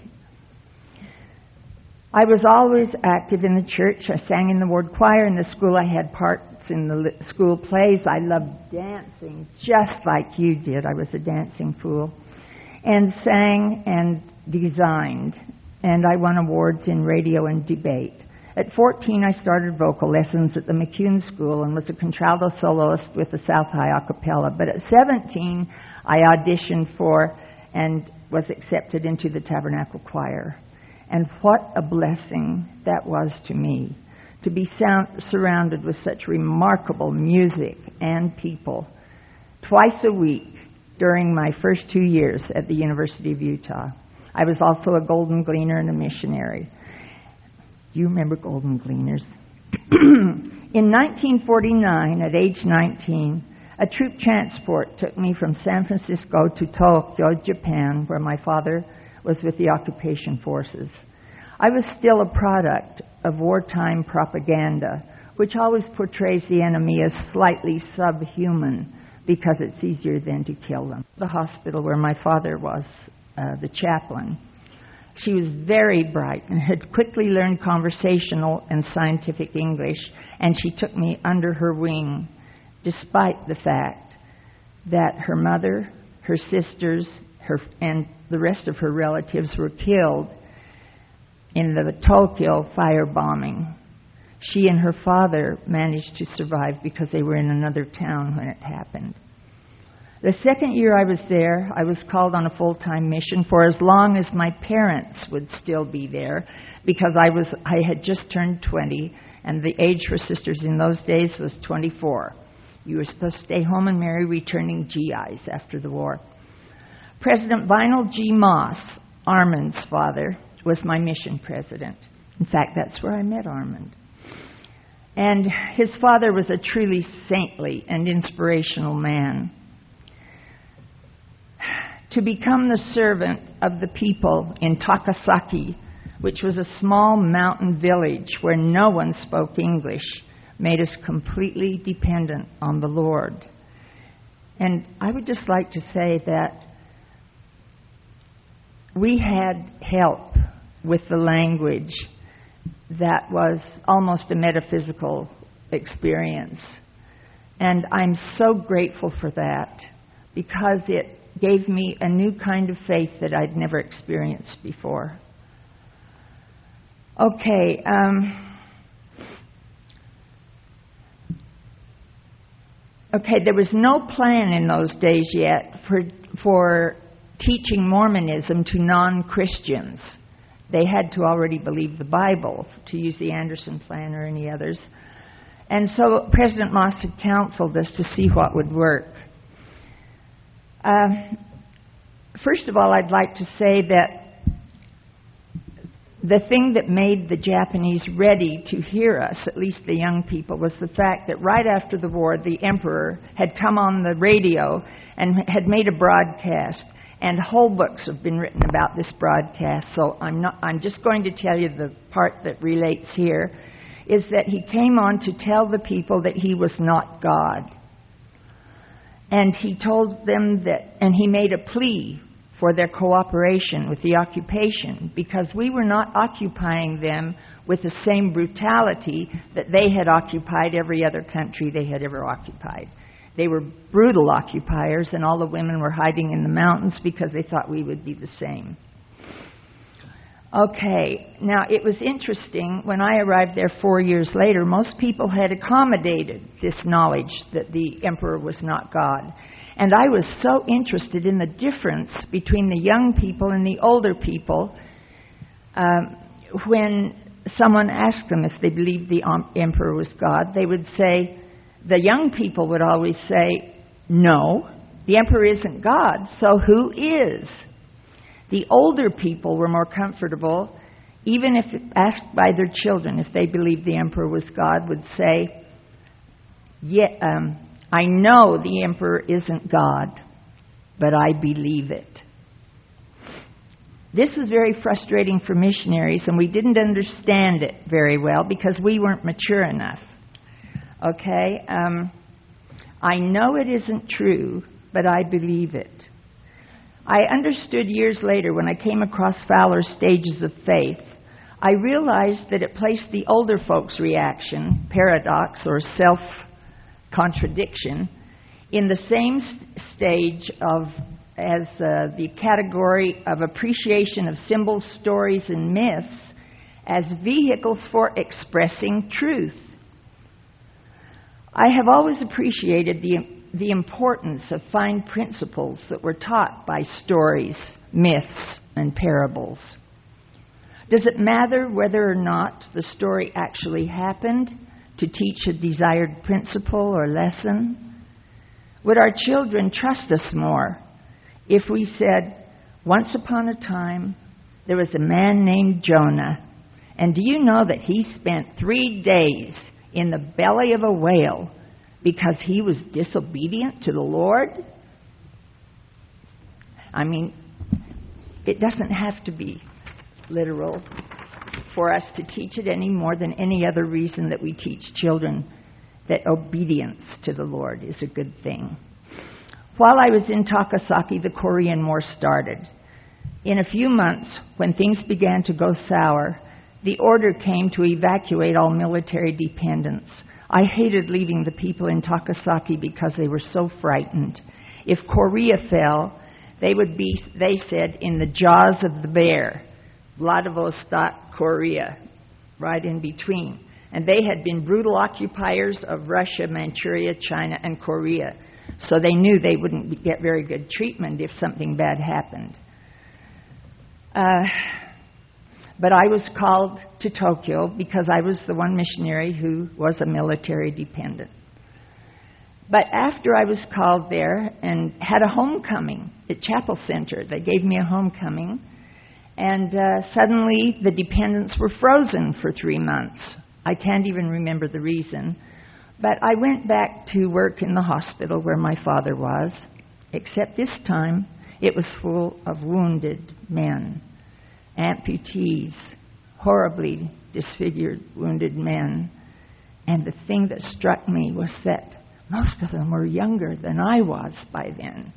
I was always active in the church. I sang in the ward choir. In the school, I had parts in the school plays. I loved dancing just like you did. I was a dancing fool. And sang and designed. And I won awards in radio and debate. At fourteen, I started vocal lessons at the McCune School and was a contralto soloist with the South High a cappella. But at seventeen, I auditioned for and was accepted into the Tabernacle Choir. And what a blessing that was to me, to be sound, surrounded with such remarkable music and people twice a week during my first two years at the University of Utah. I was also a Golden Gleaner and a missionary. Do you remember Golden Gleaners? In nineteen forty-nine, at age nineteen, a troop transport took me from San Francisco to Tokyo, Japan, where my father was with the occupation forces. I was still a product of wartime propaganda, which always portrays the enemy as slightly subhuman because it's easier then to kill them. The hospital where my father was uh, the chaplain. She was very bright and had quickly learned conversational and scientific English, and she took me under her wing, despite the fact that her mother, her sisters, her and the rest of her relatives were killed in the Tokyo firebombing. She and her father managed to survive because they were in another town when it happened. The second year I was there, I was called on a full-time mission for as long as my parents would still be there, because I was I had just turned twenty, and the age for sisters in those days was twenty-four. You were supposed to stay home and marry returning G Is after the war. President Vinal G. Moss, Armand's father, was my mission president. In fact, that's where I met Armand. And his father was a truly saintly and inspirational man. To become the servant of the people in Takasaki, which was a small mountain village where no one spoke English, made us completely dependent on the Lord. And I would just like to say that we had help with the language that was almost a metaphysical experience. And I'm so grateful for that, because it gave me a new kind of faith that I'd never experienced before. Okay, um, okay, there was no plan in those days yet for for teaching Mormonism to non-Christians. They had to already believe the Bible, to use the Anderson Plan or any others. And so President Moss had counseled us to see what would work. Uh, first of all, I'd like to say that the thing that made the Japanese ready to hear us, at least the young people, was the fact that right after the war, the emperor had come on the radio and had made a broadcast, and whole books have been written about this broadcast. So I'm not. I'm just going to tell you the part that relates here, is that he came on to tell the people that he was not God. And he told them that, and he made a plea for their cooperation with the occupation, because we were not occupying them with the same brutality that they had occupied every other country they had ever occupied. They were brutal occupiers, and all the women were hiding in the mountains because they thought we would be the same. Okay, now it was interesting, when I arrived there four years later, most people had accommodated this knowledge that the emperor was not God. And I was so interested in the difference between the young people and the older people. Um, when someone asked them if they believed the um, emperor was God, they would say, the young people would always say, no, the emperor isn't God, so who is? The older people were more comfortable, even if asked by their children if they believed the emperor was God, would say, yeah, um, I know the emperor isn't God, but I believe it. This was very frustrating for missionaries, and we didn't understand it very well because we weren't mature enough. Okay? Um, I know it isn't true, but I believe it. I understood years later, when I came across Fowler's Stages of Faith, I realized that it placed the older folks' reaction, paradox or self-contradiction, in the same st- stage of as uh, the category of appreciation of symbols, stories, and myths as vehicles for expressing truth. I have always appreciated the the importance of fine principles that were taught by stories, myths, and parables. Does it matter whether or not the story actually happened to teach a desired principle or lesson? Would our children trust us more if we said, once upon a time, there was a man named Jonah, and do you know that he spent three days in the belly of a whale because he was disobedient to the Lord? I mean, it doesn't have to be literal for us to teach it any more than any other reason that we teach children that obedience to the Lord is a good thing. While I was in Takasaki, the Korean War started. In a few months, when things began to go sour, the order came to evacuate all military dependents. I hated leaving the people in Takasaki because they were so frightened. If Korea fell, they would be, they said, in the jaws of the bear, Vladivostok, Korea, right in between. And they had been brutal occupiers of Russia, Manchuria, China, and Korea. So they knew they wouldn't get very good treatment if something bad happened. Uh, but I was called to Tokyo because I was the one missionary who was a military dependent. But after I was called there and had a homecoming at Chapel Center, they gave me a homecoming, and uh, suddenly the dependents were frozen for three months. I can't even remember the reason. But I went back to work in the hospital where my father was, except this time it was full of wounded men, amputees, horribly disfigured wounded men. And the thing that struck me was that most of them were younger than I was by then.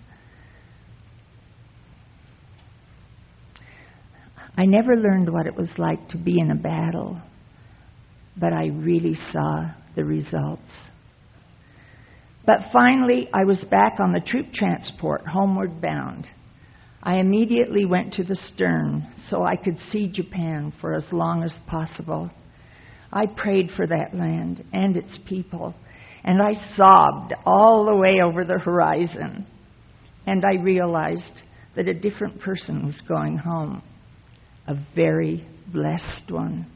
I never learned what it was like to be in a battle, but I really saw the results. But finally, I was back on the troop transport, homeward bound. I immediately went to the stern so I could see Japan for as long as possible. I prayed for that land and its people, and I sobbed all the way over the horizon. And I realized that a different person was going home, a very blessed one.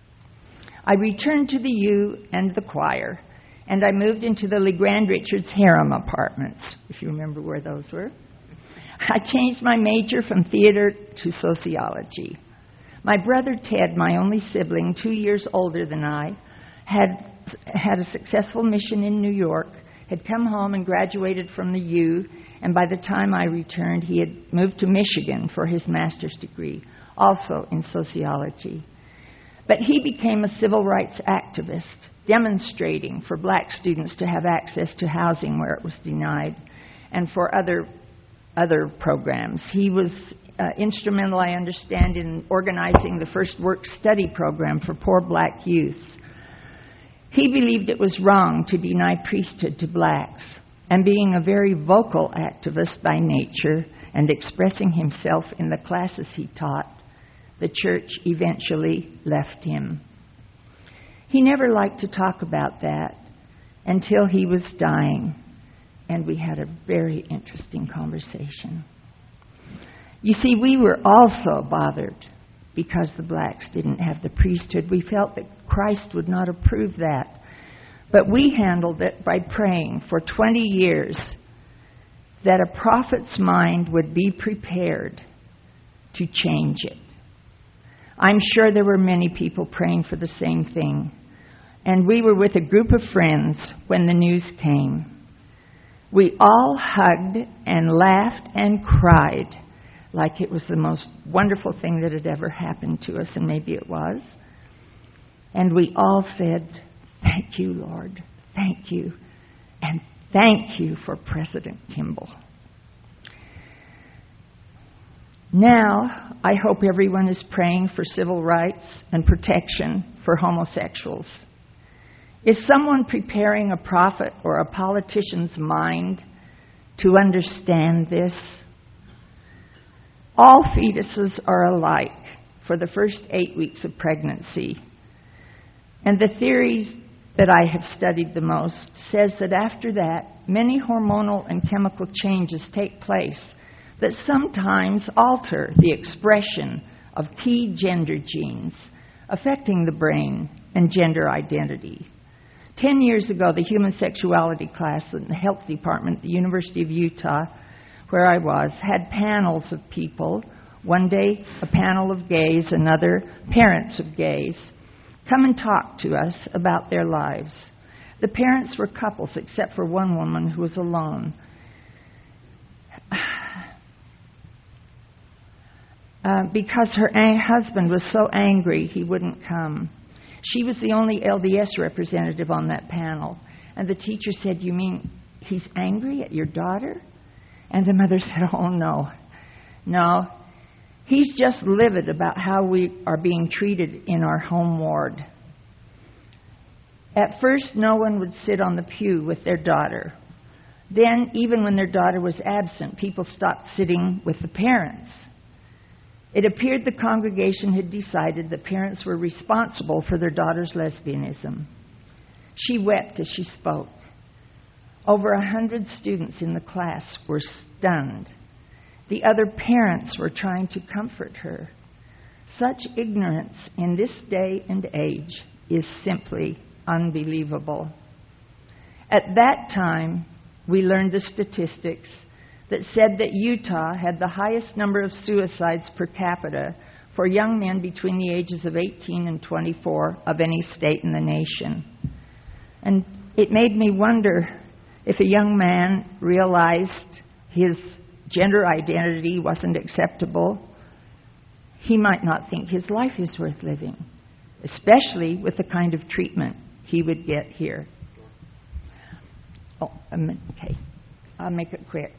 I returned to the U and the choir, and I moved into the LeGrand Richards harem apartments, if you remember where those were. I changed my major from theater to sociology. My brother Ted, my only sibling, two years older than I, had had a successful mission in New York, had come home and graduated from the U, and by the time I returned, he had moved to Michigan for his master's degree, also in sociology. But he became a civil rights activist, demonstrating for black students to have access to housing where it was denied, and for other other programs. He was uh, instrumental, I understand, in organizing the first work-study program for poor black youths. He believed it was wrong to deny priesthood to blacks, and being a very vocal activist by nature and expressing himself in the classes he taught, the church eventually left him. He never liked to talk about that until he was dying, and we had a very interesting conversation. You see, we were also bothered because the blacks didn't have the priesthood. We felt that Christ would not approve that. But we handled it by praying for twenty years that a prophet's mind would be prepared to change it. I'm sure there were many people praying for the same thing. And we were with a group of friends when the news came. We all hugged and laughed and cried like it was the most wonderful thing that had ever happened to us, and maybe it was. And we all said, "Thank you, Lord. Thank you. And thank you for President Kimball." Now, I hope everyone is praying for civil rights and protection for homosexuals. Is someone preparing a prophet or a politician's mind to understand this? All fetuses are alike for the first eight weeks of pregnancy. And the theories that I have studied the most says that after that, many hormonal and chemical changes take place that sometimes alter the expression of key gender genes, affecting the brain and gender identity. Ten years ago, the human sexuality class in the health department at the University of Utah, where I was, had panels of people. One day, a panel of gays, another, parents of gays, come and talk to us about their lives. The parents were couples, except for one woman who was alone. Uh, because her a- husband was so angry he wouldn't come. She was the only L D S representative on that panel. And the teacher said, "You mean he's angry at your daughter?" And the mother said, "Oh, no. No. He's just livid about how we are being treated in our home ward." At first, no one would sit on the pew with their daughter. Then, even when their daughter was absent, people stopped sitting with the parents. It appeared the congregation had decided the parents were responsible for their daughter's lesbianism. She wept as she spoke. Over a hundred students in the class were stunned. The other parents were trying to comfort her. Such ignorance in this day and age is simply unbelievable. At that time, we learned the statistics that said that Utah had the highest number of suicides per capita for young men between the ages of eighteen and twenty-four of any state in the nation. And it made me wonder if a young man realized his gender identity wasn't acceptable, he might not think his life is worth living, especially with the kind of treatment he would get here. Oh, okay. I'll make it quick.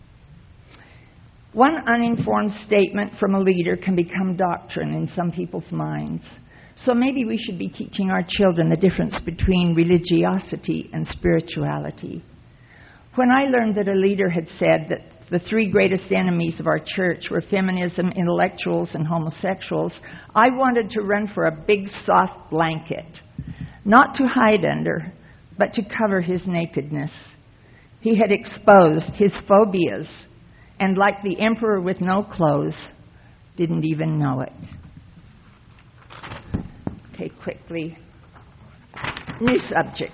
One uninformed statement from a leader can become doctrine in some people's minds. So maybe we should be teaching our children the difference between religiosity and spirituality. When I learned that a leader had said that the three greatest enemies of our church were feminism, intellectuals, and homosexuals, I wanted to run for a big soft blanket, not to hide under, but to cover his nakedness. He had exposed his phobias, and like the emperor with no clothes, didn't even know it. Okay, quickly. New subject.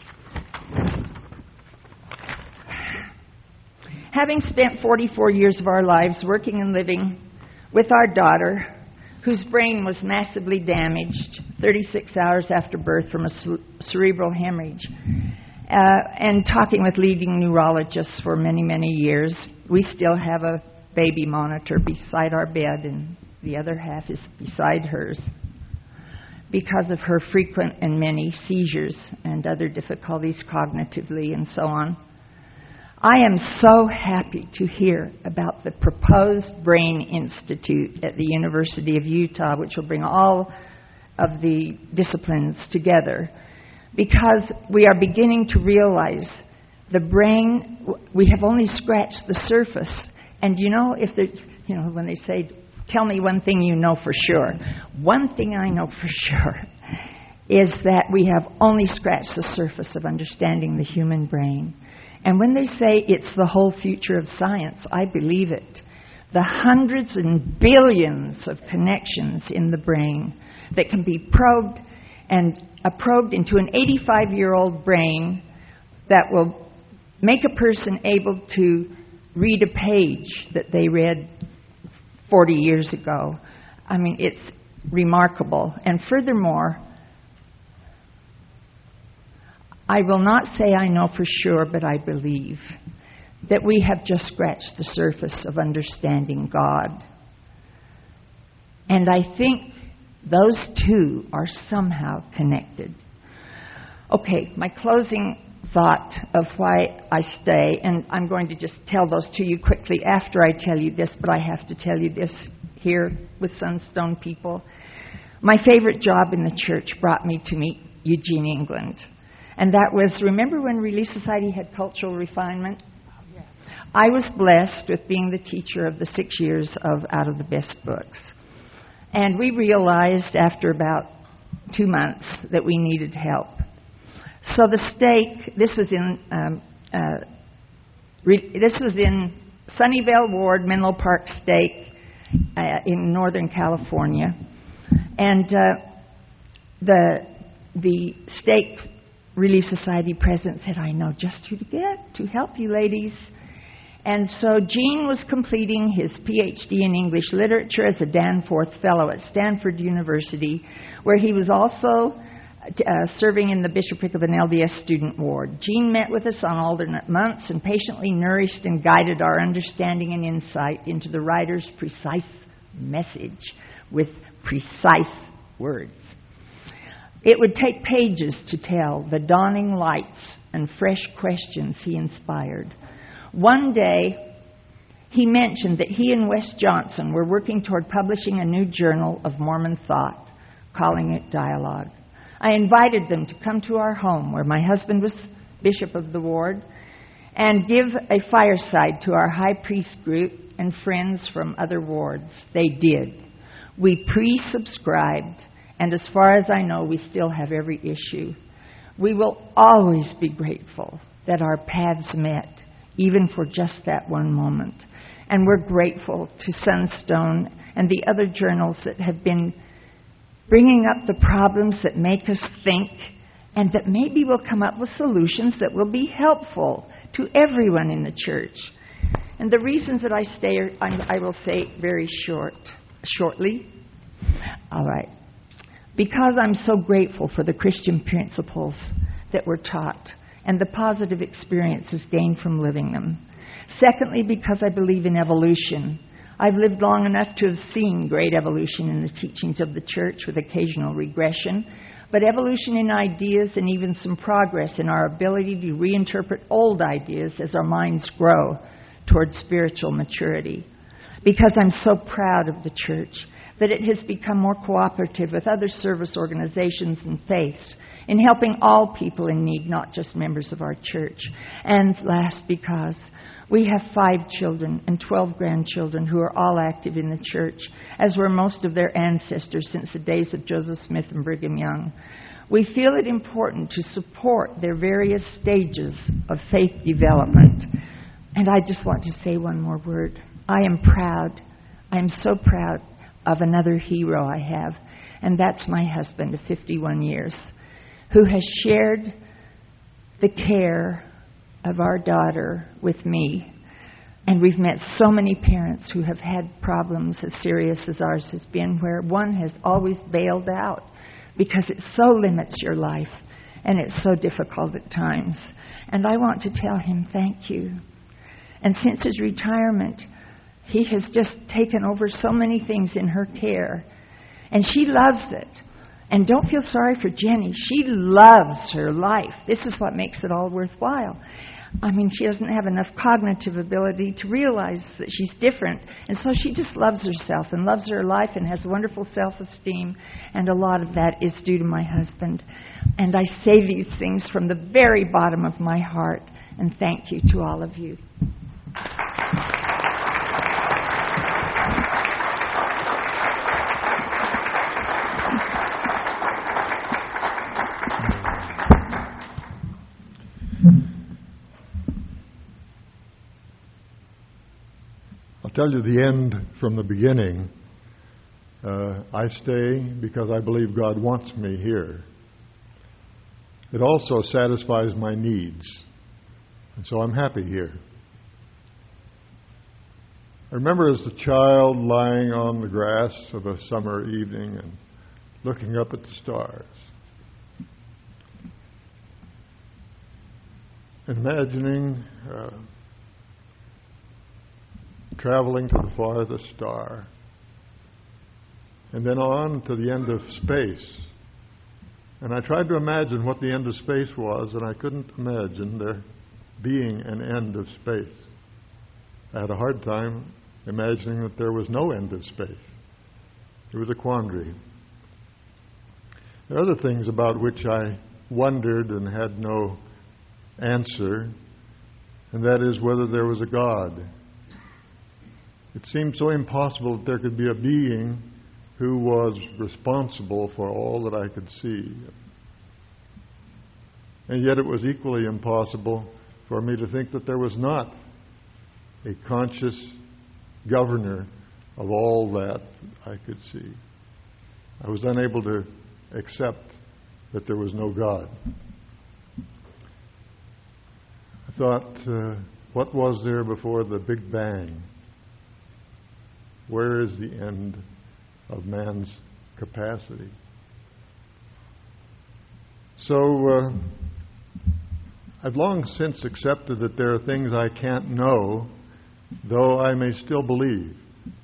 Having spent forty-four years of our lives working and living with our daughter, whose brain was massively damaged thirty-six hours after birth from a cerebral hemorrhage, uh, and talking with leading neurologists for many, many years, we still have a baby monitor beside our bed, and the other half is beside hers, because of her frequent and many seizures and other difficulties cognitively and so on. I am so happy to hear about the proposed Brain Institute at the University of Utah, which will bring all of the disciplines together, because we are beginning to realize the brain, we have only scratched the surface. And you know, if there, you know, when they say, tell me one thing you know for sure, one thing I know for sure is that we have only scratched the surface of understanding the human brain. And when they say it's the whole future of science, I believe it. The hundreds and billions of connections in the brain that can be probed and uh, probed into an eighty-five-year-old brain that will make a person able to read a page that they read forty years ago. I mean, it's remarkable. And furthermore, I will not say I know for sure, but I believe that we have just scratched the surface of understanding God. And I think those two are somehow connected. Okay, my closing thought of why I stay, and I'm going to just tell those to you quickly after I tell you this, but I have to tell you this here with Sunstone people. My favorite job in the church brought me to meet Eugene England. And that was, remember when Relief Society had cultural refinement? Yes. I was blessed with being the teacher of the six years of Out of the Best Books. And we realized after about two months that we needed help. So the stake, this was in um, uh, re, this was in Sunnyvale Ward, Menlo Park Stake uh, in Northern California. And uh, the the stake Relief Society president said, I know just who to get to help you ladies. And so Gene was completing his P H D in English Literature as a Danforth Fellow at Stanford University, where he was also uh, serving in the bishopric of an L D S student ward. Gene met with us on alternate months and patiently nourished and guided our understanding and insight into the writer's precise message with precise words. It would take pages to tell the dawning lights and fresh questions he inspired. One day, he mentioned that he and Wes Johnson were working toward publishing a new journal of Mormon thought, calling it Dialogue. I invited them to come to our home, where my husband was bishop of the ward, and give a fireside to our high priest group and friends from other wards. They did. We pre-subscribed, and as far as I know, we still have every issue. We will always be grateful that our paths met, even for just that one moment. And we're grateful to Sunstone and the other journals that have been bringing up the problems that make us think, and that maybe we'll come up with solutions that will be helpful to everyone in the church. And the reasons that I stay, I will say very short, shortly. All right. Because I'm so grateful for the Christian principles that were taught and the positive experiences gained from living them. Secondly, because I believe in evolution. I've lived long enough to have seen great evolution in the teachings of the church with occasional regression, but evolution in ideas and even some progress in our ability to reinterpret old ideas as our minds grow towards spiritual maturity. Because I'm so proud of the church that it has become more cooperative with other service organizations and faiths in helping all people in need, not just members of our church. And last, because we have five children and twelve grandchildren who are all active in the church, as were most of their ancestors since the days of Joseph Smith and Brigham Young. We feel it important to support their various stages of faith development. And I just want to say one more word. I am proud. I am so proud of another hero I have, and that's my husband of fifty-one years, who has shared the care of our daughter with me. And we've met so many parents who have had problems as serious as ours has been, where one has always bailed out because it so limits your life and it's so difficult at times. And I want to tell him thank you. And since his retirement, he has just taken over so many things in her care. And she loves it. And don't feel sorry for Jenny. She loves her life. This is what makes it all worthwhile. I mean, she doesn't have enough cognitive ability to realize that she's different. And so she just loves herself and loves her life and has wonderful self-esteem. And a lot of that is due to my husband. And I say these things from the very bottom of my heart. And thank you to all of you. I'll tell you the end from the beginning. Uh, I stay because I believe God wants me here. It also satisfies my needs, and so I'm happy here. I remember as a child lying on the grass of a summer evening and looking up at the stars, and imagining uh, traveling to the farthest star, and then on to the end of space. And I tried to imagine what the end of space was, and I couldn't imagine there being an end of space. I had a hard time imagining that there was no end of space. It was a quandary. There are other things about which I wondered and had no answer, and that is whether there was a God. It seemed so impossible that there could be a being who was responsible for all that I could see. And yet it was equally impossible for me to think that there was not a conscious governor of all that I could see. I was unable to accept that there was no God. I thought, uh, what was there before the Big Bang? Where is the end of man's capacity? So uh, I've long since accepted that there are things I can't know, though I may still believe.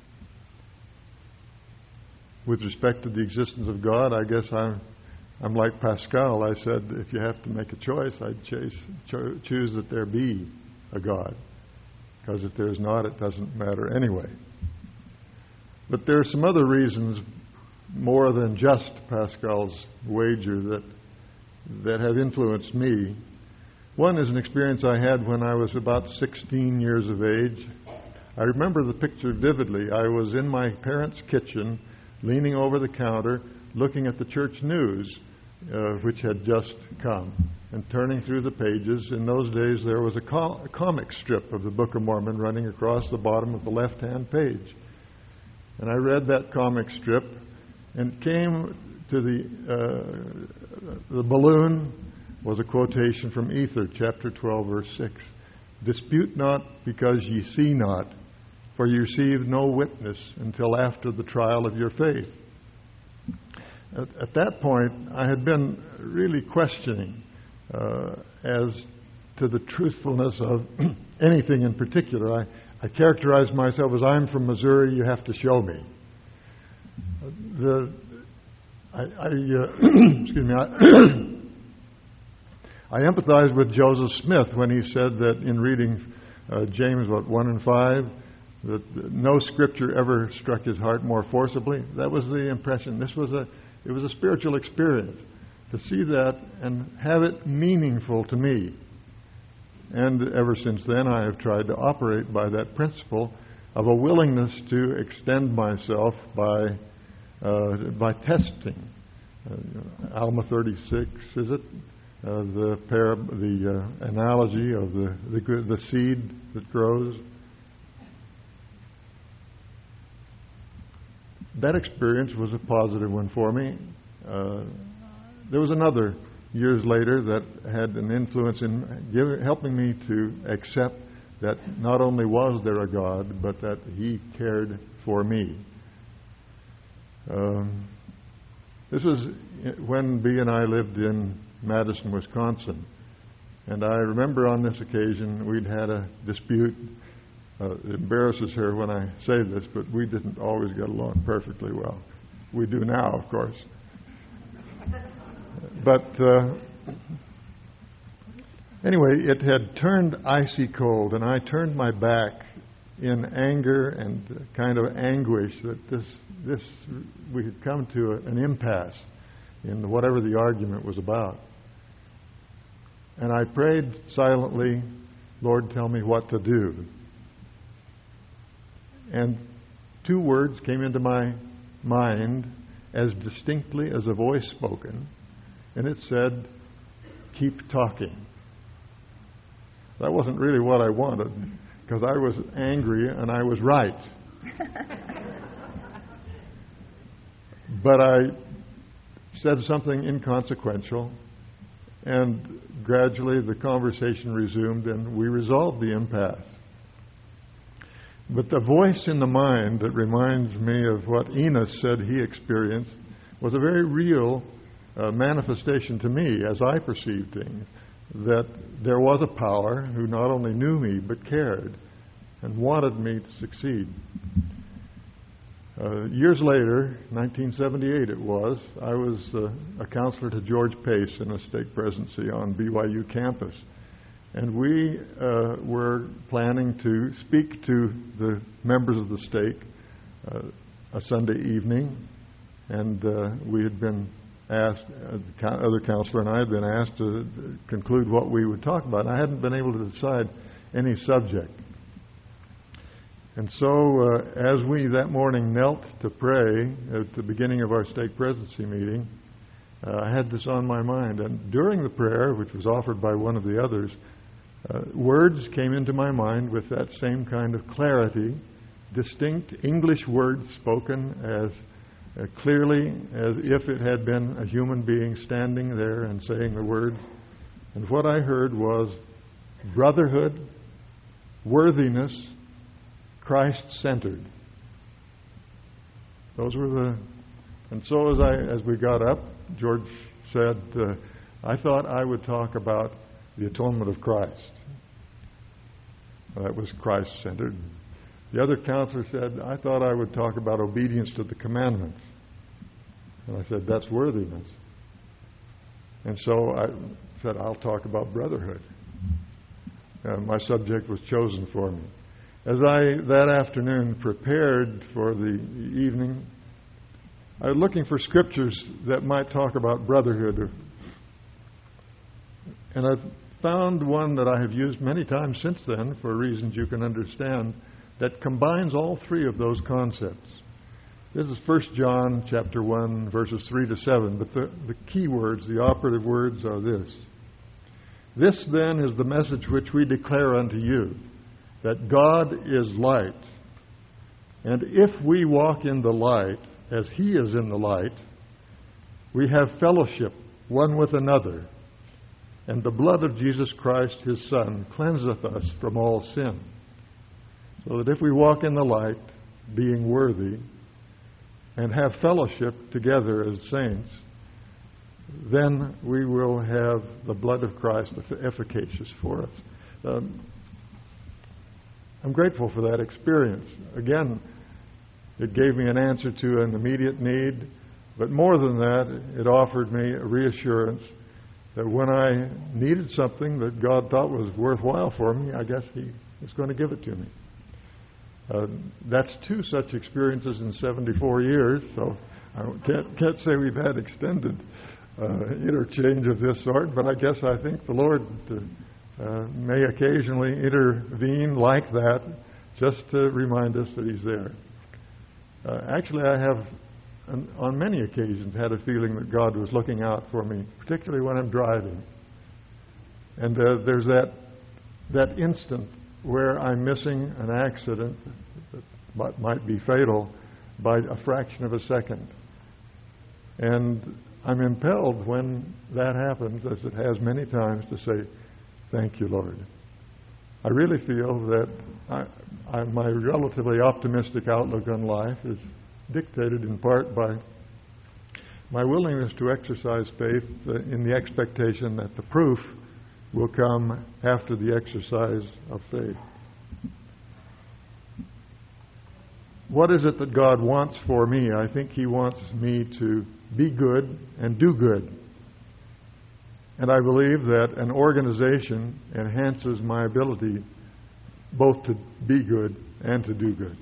With respect to the existence of God, I guess I'm, I'm like Pascal. I said, if you have to make a choice, I'd chase, cho- choose that there be a God. Because if there's not, it doesn't matter anyway. But there are some other reasons, more than just Pascal's wager, that that have influenced me. One is an experience I had when I was about sixteen years of age. I remember the picture vividly. I was in my parents' kitchen, leaning over the counter, looking at the church news, uh, which had just come, and turning through the pages. In those days, there was a, co- a comic strip of the Book of Mormon running across the bottom of the left-hand page. And I read that comic strip and came to the, uh, the balloon was a quotation from Ether, chapter twelve, verse six. Dispute not because ye see not, for ye receive no witness until after the trial of your faith. At, at that point, I had been really questioning uh, as to the truthfulness of anything in particular. I, I characterized myself as, I'm from Missouri, you have to show me. The, I, I uh, excuse me, I, I empathize with Joseph Smith when he said that in reading uh, James, what, one and five, that no scripture ever struck his heart more forcibly. That was the impression. This was a, it was a spiritual experience to see that and have it meaningful to me. And ever since then, I have tried to operate by that principle of a willingness to extend myself by uh, by testing. Uh, Alma thirty-six, is it? Uh, the parab- the uh, analogy of the, the the seed that grows. That experience was a positive one for me. Uh, there was another years later that had an influence in giving, helping me to accept that not only was there a God, but that He cared for me. Um, this was when Bea and I lived in Madison, Wisconsin. And I remember on this occasion we'd had a dispute. Uh, it embarrasses her when I say this, but we didn't always get along perfectly well. We do now, of course. But uh, anyway, it had turned icy cold, and I turned my back in anger and kind of anguish that this, this we had come to a, an impasse in whatever the argument was about. And I prayed silently, Lord, tell me what to do. And two words came into my mind as distinctly as a voice spoken, and it said, keep talking. That wasn't really what I wanted, because I was angry and I was right. But I said something inconsequential, and gradually the conversation resumed and we resolved the impasse. But the voice in the mind that reminds me of what Enos said he experienced was a very real uh, manifestation to me as I perceived things, that there was a power who not only knew me but cared and wanted me to succeed. Uh, years later, nineteen seventy-eight it was, I was uh, a counselor to George Pace in a stake presidency on B Y U campus. And we uh, were planning to speak to the members of the stake uh, a Sunday evening. And uh, we had been asked, uh, the other counselor and I had been asked to conclude what we would talk about. I hadn't been able to decide any subject. And so uh, as we that morning knelt to pray at the beginning of our stake presidency meeting, uh, I had this on my mind. And during the prayer, which was offered by one of the others, uh, words came into my mind with that same kind of clarity, distinct English words spoken as uh, clearly as if it had been a human being standing there and saying the words. And what I heard was brotherhood, worthiness, Christ-centered. Those were the... And so as I as we got up, George said, uh, I thought I would talk about the atonement of Christ. That was Christ-centered. The other counselor said, I thought I would talk about obedience to the commandments. And I said, that's worthiness. And so I said, I'll talk about brotherhood. Uh, my subject was chosen for me. As I, that afternoon, prepared for the evening, I was looking for scriptures that might talk about brotherhood. And I found one that I have used many times since then, for reasons you can understand, that combines all three of those concepts. This is First John chapter one, verses three to seven, but the, the key words, the operative words are this. This then is the message which we declare unto you, that God is light. And if we walk in the light, as He is in the light, we have fellowship one with another. And the blood of Jesus Christ, His Son, cleanseth us from all sin. So that if we walk in the light, being worthy, and have fellowship together as saints, then we will have the blood of Christ efficacious for us. Um, I'm grateful for that experience. Again, it gave me an answer to an immediate need, but more than that, it offered me a reassurance that when I needed something that God thought was worthwhile for me, I guess He was going to give it to me. Uh, that's two such experiences in seventy-four years, so I can't, can't say we've had extended uh, interchange of this sort, but I guess I think the Lord uh, may occasionally intervene like that just to remind us that He's there. Uh, actually, I have, on, on many occasions, had a feeling that God was looking out for me, particularly when I'm driving. And uh, there's that that instant where I'm missing an accident that might, might be fatal by a fraction of a second. And I'm impelled when that happens, as it has many times, to say, thank you, Lord. I really feel that I, I, my relatively optimistic outlook on life is dictated in part by my willingness to exercise faith in the expectation that the proof will come after the exercise of faith. What is it that God wants for me? I think He wants me to be good and do good. And I believe that an organization enhances my ability both to be good and to do good.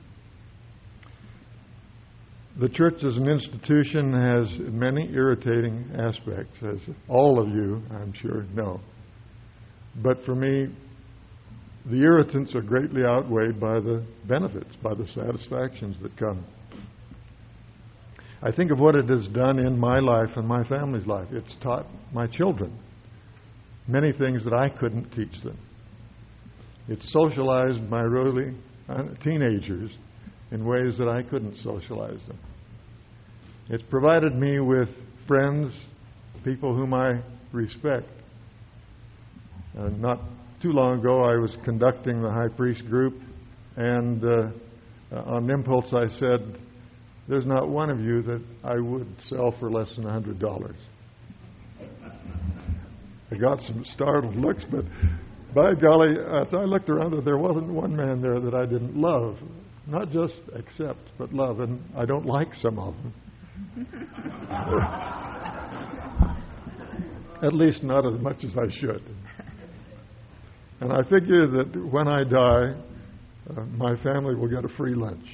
The church as an institution has many irritating aspects, as all of you, I'm sure, know. But for me, the irritants are greatly outweighed by the benefits, by the satisfactions that come. I think of what it has done in my life and my family's life. It's taught my children many things that I couldn't teach them. It's socialized my early teenagers in ways that I couldn't socialize them. It's provided me with friends, people whom I respect. Uh, not too long ago, I was conducting the high priest group, and uh, on impulse I said, there's not one of you that I would sell for less than one hundred dollars. I got some startled looks, but by golly, as I looked around, there wasn't one man there that I didn't love. Not just accept, but love. And I don't like some of them. At least not as much as I should. And I figure that when I die, uh, my family will get a free lunch.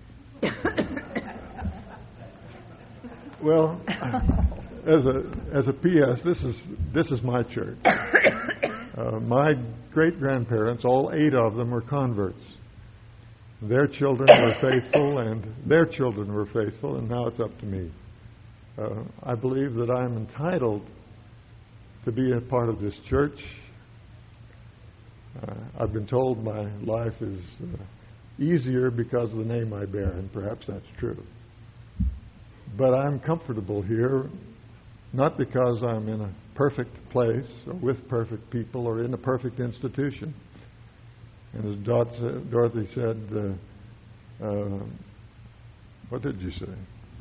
Well, as a as a P S, this is this is my church. Uh, my great-grandparents, all eight of them, were converts. Their children were faithful, and their children were faithful, and now it's up to me. Uh, I believe that I'm entitled to be a part of this church. Uh, I've been told my life is uh, easier because of the name I bear, and perhaps that's true. But I'm comfortable here, not because I'm in a perfect place or with perfect people or in a perfect institution. And as Dorothy said, uh, uh, what did you say?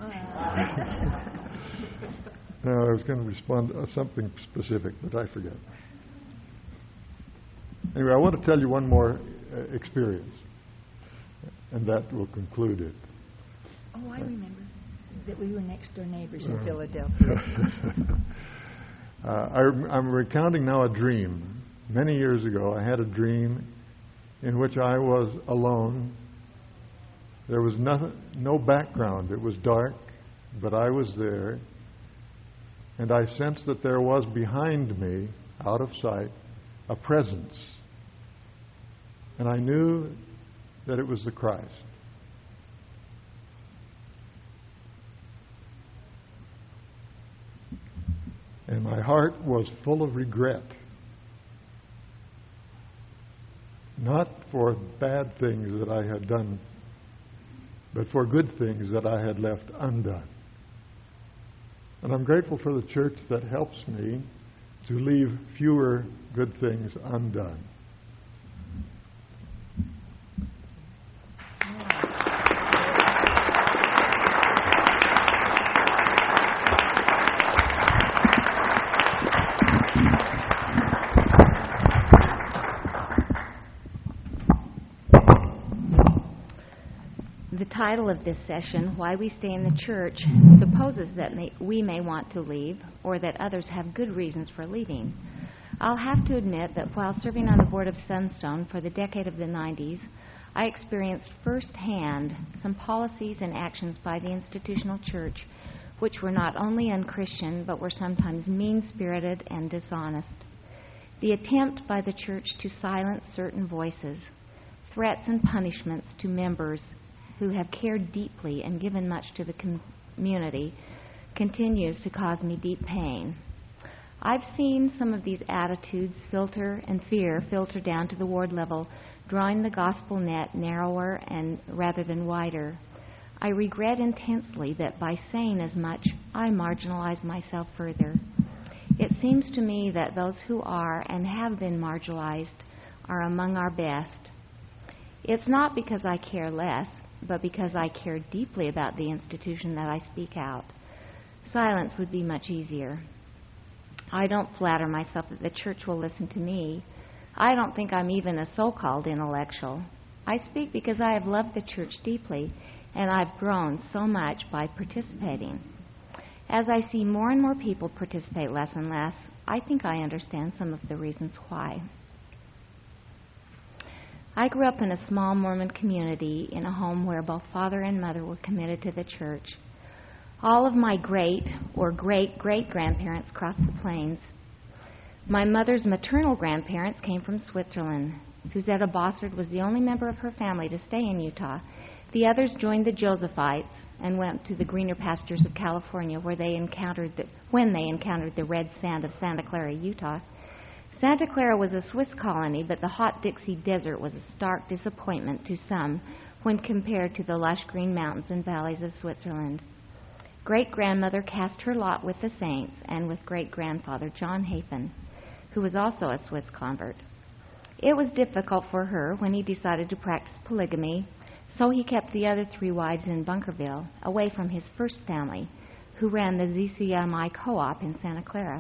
No, I was going to respond to something specific, but I forget. Anyway, I want to tell you one more uh, experience, and that will conclude it. Oh, I remember that we were next door neighbors in uh, Philadelphia. uh, I, I'm recounting now a dream. Many years ago, I had a dream in which I was alone. There was nothing, no background. It was dark, but I was there. And I sensed that there was behind me out of sight, a presence. And I knew that it was the Christ. And my heart was full of regret. Not for bad things that I had done, but for good things that I had left undone. And I'm grateful for the church that helps me to leave fewer good things undone. The title of this session, Why We Stay in the Church, supposes that may, we may want to leave or that others have good reasons for leaving. I'll have to admit that while serving on the board of Sunstone for the decade of the nineties, I experienced firsthand some policies and actions by the institutional church which were not only unchristian but were sometimes mean-spirited and dishonest. The attempt by the church to silence certain voices, threats and punishments to members who have cared deeply and given much to the com- community, continues to cause me deep pain. I've seen some of these attitudes filter and fear filter down to the ward level, drawing the gospel net narrower and rather than wider. I regret intensely that by saying as much, I marginalize myself further. It seems to me that those who are and have been marginalized are among our best. It's not because I care less, but because I care deeply about the institution that I speak out. Silence would be much easier. I don't flatter myself that the church will listen to me. I don't think I'm even a so-called intellectual. I speak because I have loved the church deeply, and I've grown so much by participating. As I see more and more people participate less and less, I think I understand some of the reasons why. I grew up in a small Mormon community in a home where both father and mother were committed to the church. All of my great or great-great-grandparents crossed the plains. My mother's maternal grandparents came from Switzerland. Suzetta Bossard was the only member of her family to stay in Utah. The others joined the Josephites and went to the greener pastures of California where they encountered the, when they encountered the red sand of Santa Clara, Utah. Santa Clara was a Swiss colony, but the hot Dixie Desert was a stark disappointment to some when compared to the lush green mountains and valleys of Switzerland. Great-grandmother cast her lot with the saints and with great-grandfather John Hafen, who was also a Swiss convert. It was difficult for her when he decided to practice polygamy, so he kept the other three wives in Bunkerville, away from his first family, who ran the Z C M I co-op in Santa Clara.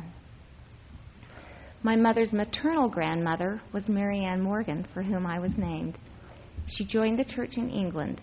My mother's maternal grandmother was Mary Ann Morgan, for whom I was named. She joined the church in England,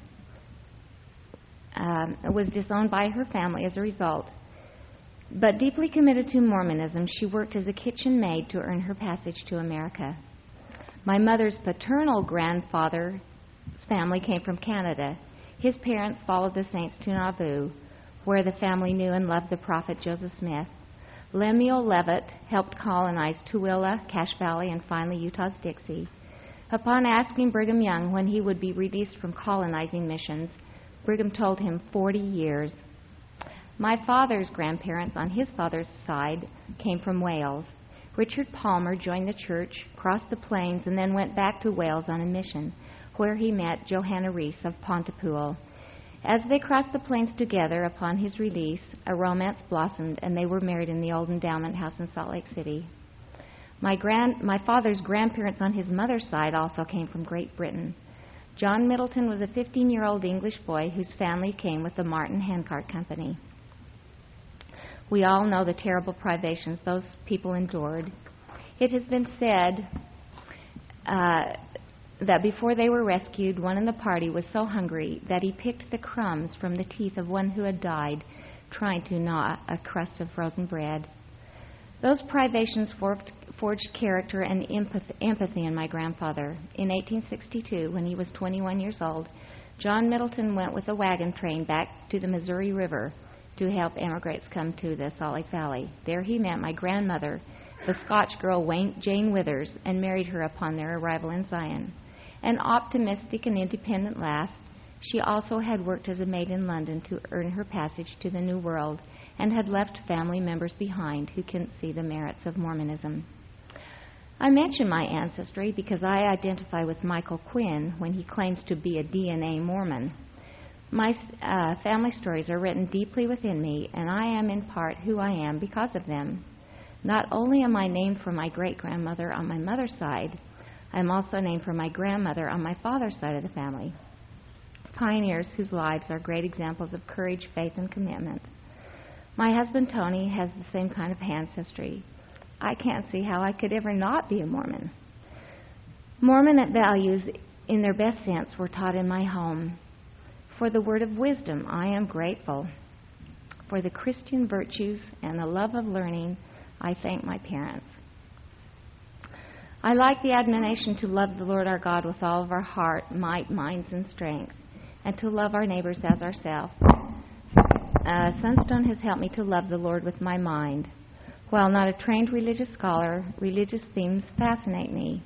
um, was disowned by her family as a result. But deeply committed to Mormonism, she worked as a kitchen maid to earn her passage to America. My mother's paternal grandfather's family came from Canada. His parents followed the saints to Nauvoo, where the family knew and loved the prophet Joseph Smith. Lemuel Levitt helped colonize Tooele, Cache Valley, and finally Utah's Dixie. Upon asking Brigham Young when he would be released from colonizing missions, Brigham told him forty years. My father's grandparents on his father's side came from Wales. Richard Palmer joined the church, crossed the plains, and then went back to Wales on a mission, where he met Johanna Rees of Pontypool. As they crossed the plains together upon his release, a romance blossomed, and they were married in the old endowment house in Salt Lake City. My grand, my father's grandparents on his mother's side also came from Great Britain. John Middleton was a fifteen-year-old English boy whose family came with the Martin Handcart Company. We all know the terrible privations those people endured. It has been said uh, that before they were rescued, one in the party was so hungry that he picked the crumbs from the teeth of one who had died, trying to gnaw a crust of frozen bread. Those privations forged, forged character and empathy, empathy in my grandfather. In eighteen sixty-two, when he was twenty-one years old, John Middleton went with a wagon train back to the Missouri River to help emigrants come to the Salt Lake Valley. There he met my grandmother the Scotch girl Wayne, Jane Withers, and married her upon their arrival in Zion. An optimistic and independent lass, she also had worked as a maid in London to earn her passage to the New World and had left family members behind who couldn't see the merits of Mormonism. I mention my ancestry because I identify with Michael Quinn when he claims to be a D N A Mormon. My uh, family stories are written deeply within me, and I am in part who I am because of them. Not only am I named for my great-grandmother on my mother's side, I am also named for my grandmother on my father's side of the family. Pioneers whose lives are great examples of courage, faith, and commitment. My husband Tony has the same kind of ancestry. I can't see how I could ever not be a Mormon. Mormon values, in their best sense, were taught in my home. For the word of wisdom, I am grateful. For the Christian virtues and the love of learning, I thank my parents. I like the admonition to love the Lord our God with all of our heart, might, minds, and strength, and to love our neighbors as ourselves. Uh, Sunstone has helped me to love the Lord with my mind. While not a trained religious scholar, religious themes fascinate me.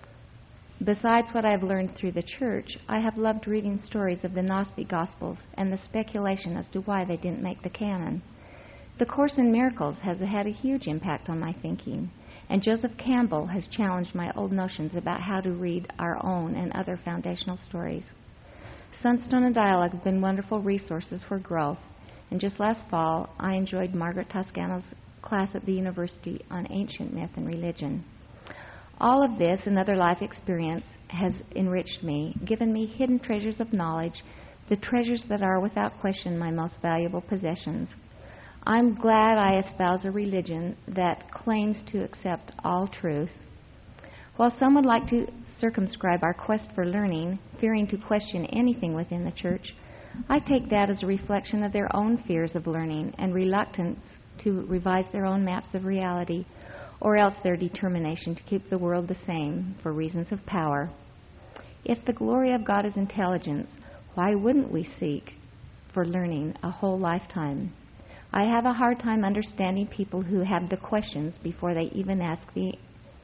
Besides what I've learned through the church, I have loved reading stories of the Gnostic Gospels and the speculation as to why they didn't make the canon. The Course in Miracles has had a huge impact on my thinking, and Joseph Campbell has challenged my old notions about how to read our own and other foundational stories. Sunstone and Dialogue have been wonderful resources for growth, and just last fall, I enjoyed Margaret Toscano's class at the university on ancient myth and religion. All of this and other life experience has enriched me, given me hidden treasures of knowledge, the treasures that are without question my most valuable possessions. I'm glad I espouse a religion that claims to accept all truth. While some would like to circumscribe our quest for learning, fearing to question anything within the church, I take that as a reflection of their own fears of learning and reluctance to revise their own maps of reality, or else their determination to keep the world the same for reasons of power. If the glory of God is intelligence, why wouldn't we seek for learning a whole lifetime? I have a hard time understanding people who have the questions before they even ask the,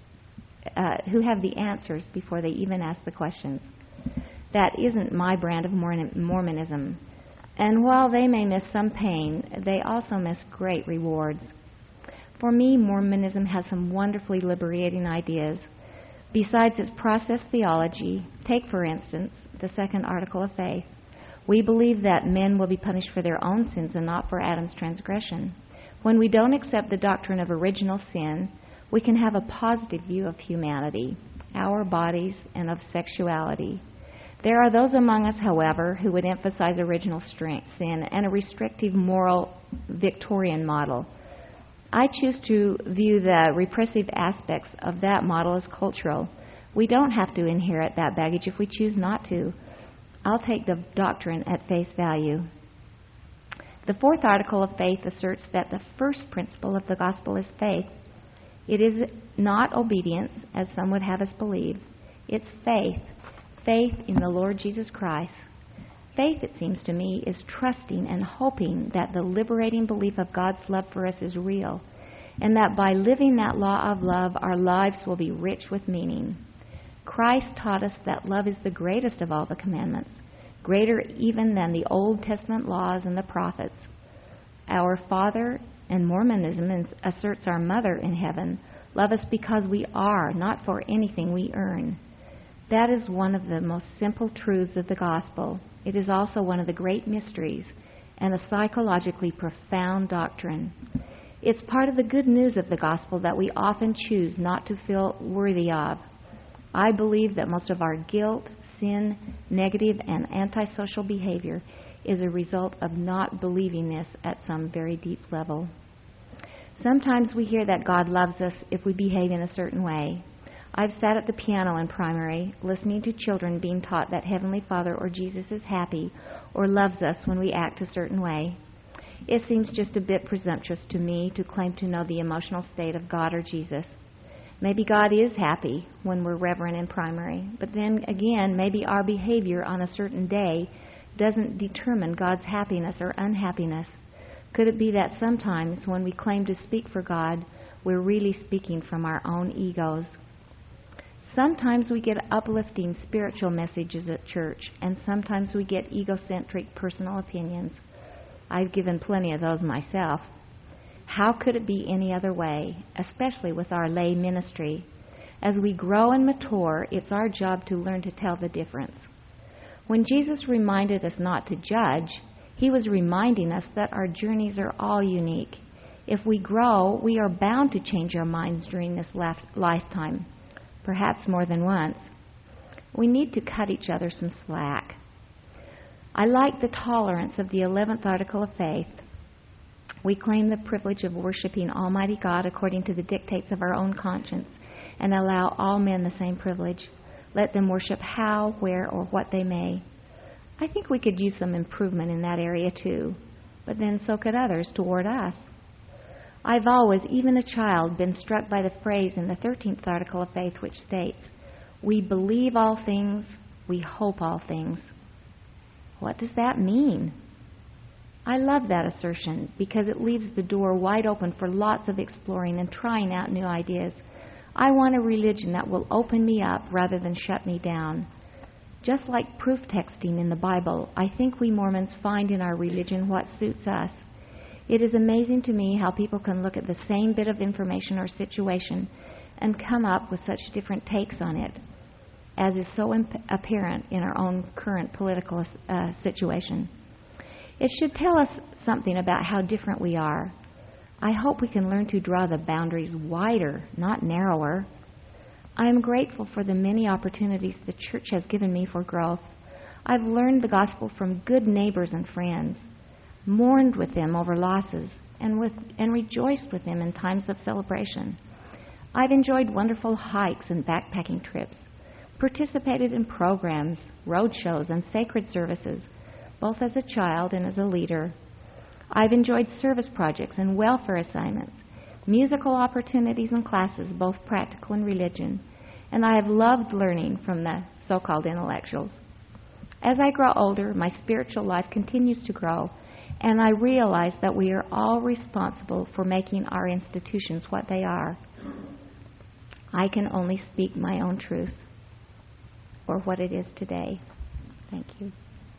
uh, who have the answers before they even ask the questions. That isn't my brand of Mormonism. And while they may miss some pain, they also miss great rewards. For me, Mormonism has some wonderfully liberating ideas. Besides its process theology, take, for instance, the second article of faith. We believe that men will be punished for their own sins and not for Adam's transgression. When we don't accept the doctrine of original sin, we can have a positive view of humanity, our bodies, and of sexuality. There are those among us, however, who would emphasize original strength, sin and a restrictive moral Victorian model. I choose to view the repressive aspects of that model as cultural. We don't have to inherit that baggage if we choose not to. I'll take the doctrine at face value. The fourth article of faith asserts that the first principle of the gospel is faith. It is not obedience, as some would have us believe. It's faith. Faith in the Lord Jesus Christ. Faith, it seems to me, is trusting and hoping that the liberating belief of God's love for us is real, and that by living that law of love, our lives will be rich with meaning. Christ taught us that love is the greatest of all the commandments, greater even than the Old Testament laws and the prophets. Our Father, and Mormonism asserts our Mother in heaven, love us because we are, not for anything we earn. That is one of the most simple truths of the gospel. It is also one of the great mysteries and a psychologically profound doctrine. It's part of the good news of the gospel that we often choose not to feel worthy of. I believe that most of our guilt, sin, negative, and antisocial behavior is a result of not believing this at some very deep level. Sometimes we hear that God loves us if we behave in a certain way. I've sat at the piano in primary, listening to children being taught that Heavenly Father or Jesus is happy or loves us when we act a certain way. It seems just a bit presumptuous to me to claim to know the emotional state of God or Jesus. Maybe God is happy when we're reverent in primary, but then again, maybe our behavior on a certain day doesn't determine God's happiness or unhappiness. Could it be that sometimes when we claim to speak for God, we're really speaking from our own egos. Sometimes we get uplifting spiritual messages at church, and sometimes we get egocentric personal opinions. I've given plenty of those myself. How could it be any other way, especially with our lay ministry? As we grow and mature, it's our job to learn to tell the difference. When Jesus reminded us not to judge, he was reminding us that our journeys are all unique. If we grow, we are bound to change our minds during this lifetime, perhaps more than once. We need to cut each other some slack. I like the tolerance of the eleventh article of faith. We claim the privilege of worshiping Almighty God according to the dictates of our own conscience, and allow all men the same privilege. Let them worship how, where, or what they may. I think we could use some improvement in that area too, but then so could others toward us. I've always, even a child, been struck by the phrase in the thirteenth article of faith which states, "We believe all things, we hope all things." What does that mean? I love that assertion because it leaves the door wide open for lots of exploring and trying out new ideas. I want a religion that will open me up rather than shut me down. Just like proof texting in the Bible, I think we Mormons find in our religion what suits us. It is amazing to me how people can look at the same bit of information or situation and come up with such different takes on it, as is so imp- apparent in our own current political uh, situation. It should tell us something about how different we are. I hope we can learn to draw the boundaries wider, not narrower. I am grateful for the many opportunities the church has given me for growth. I've learned the gospel from good neighbors and friends, mourned with them over losses, and with and rejoiced with them in times of celebration. I've enjoyed wonderful hikes and backpacking trips, participated in programs, road shows, and sacred services, both as a child and as a leader. I've enjoyed service projects and welfare assignments, musical opportunities and classes, both practical and religion, and I have loved learning from the so-called intellectuals. As I grow older, my spiritual life continues to grow, and I realize that we are all responsible for making our institutions what they are. I can only speak my own truth, or what it is today. Thank you.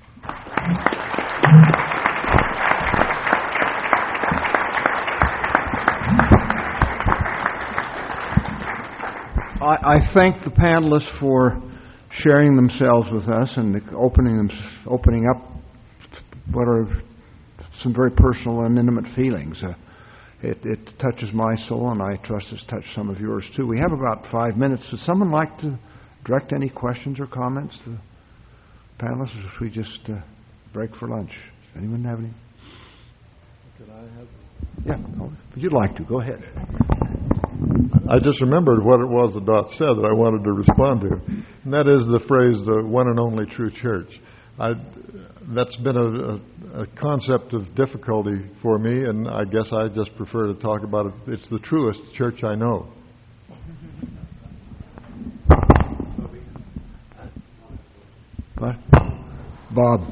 I, I thank the panelists for sharing themselves with us and opening them, opening up what are some very personal and intimate feelings. Uh, it, it touches my soul, and I trust it's touched some of yours too. We have about five minutes. Would someone like to direct any questions or comments to the panelists as we just uh, break for lunch? Anyone have any? Could I have? Yeah, if you'd like to, go ahead. I just remembered what it was that Dot said that I wanted to respond to, and that is the phrase, the one and only true church. I, that's been a, a, a concept of difficulty for me, and I guess I just prefer to talk about it. It's the truest church I know. What? Bob.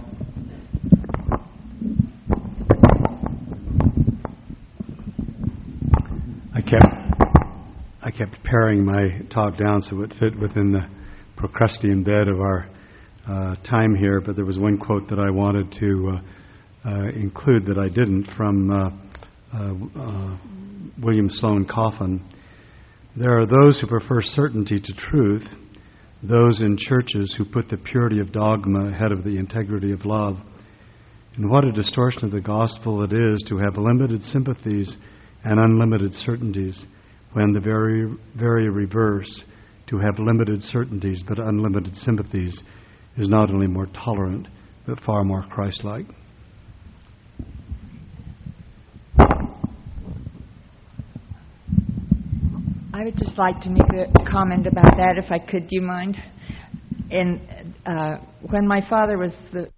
I kept I kept paring my talk down so it fit within the Procrustean bed of our uh, time here, but there was one quote that I wanted to uh, uh, include that I didn't, from uh, uh, uh, William Sloane Coffin. There are those who prefer certainty to truth, those in churches who put the purity of dogma ahead of the integrity of love. And what a distortion of the gospel it is to have limited sympathies and unlimited certainties, when the very, very reverse, to have limited certainties but unlimited sympathies, is not only more tolerant but far more Christ-like. I would just like to make a comment about that, if I could. Do you mind? And uh, when my father was the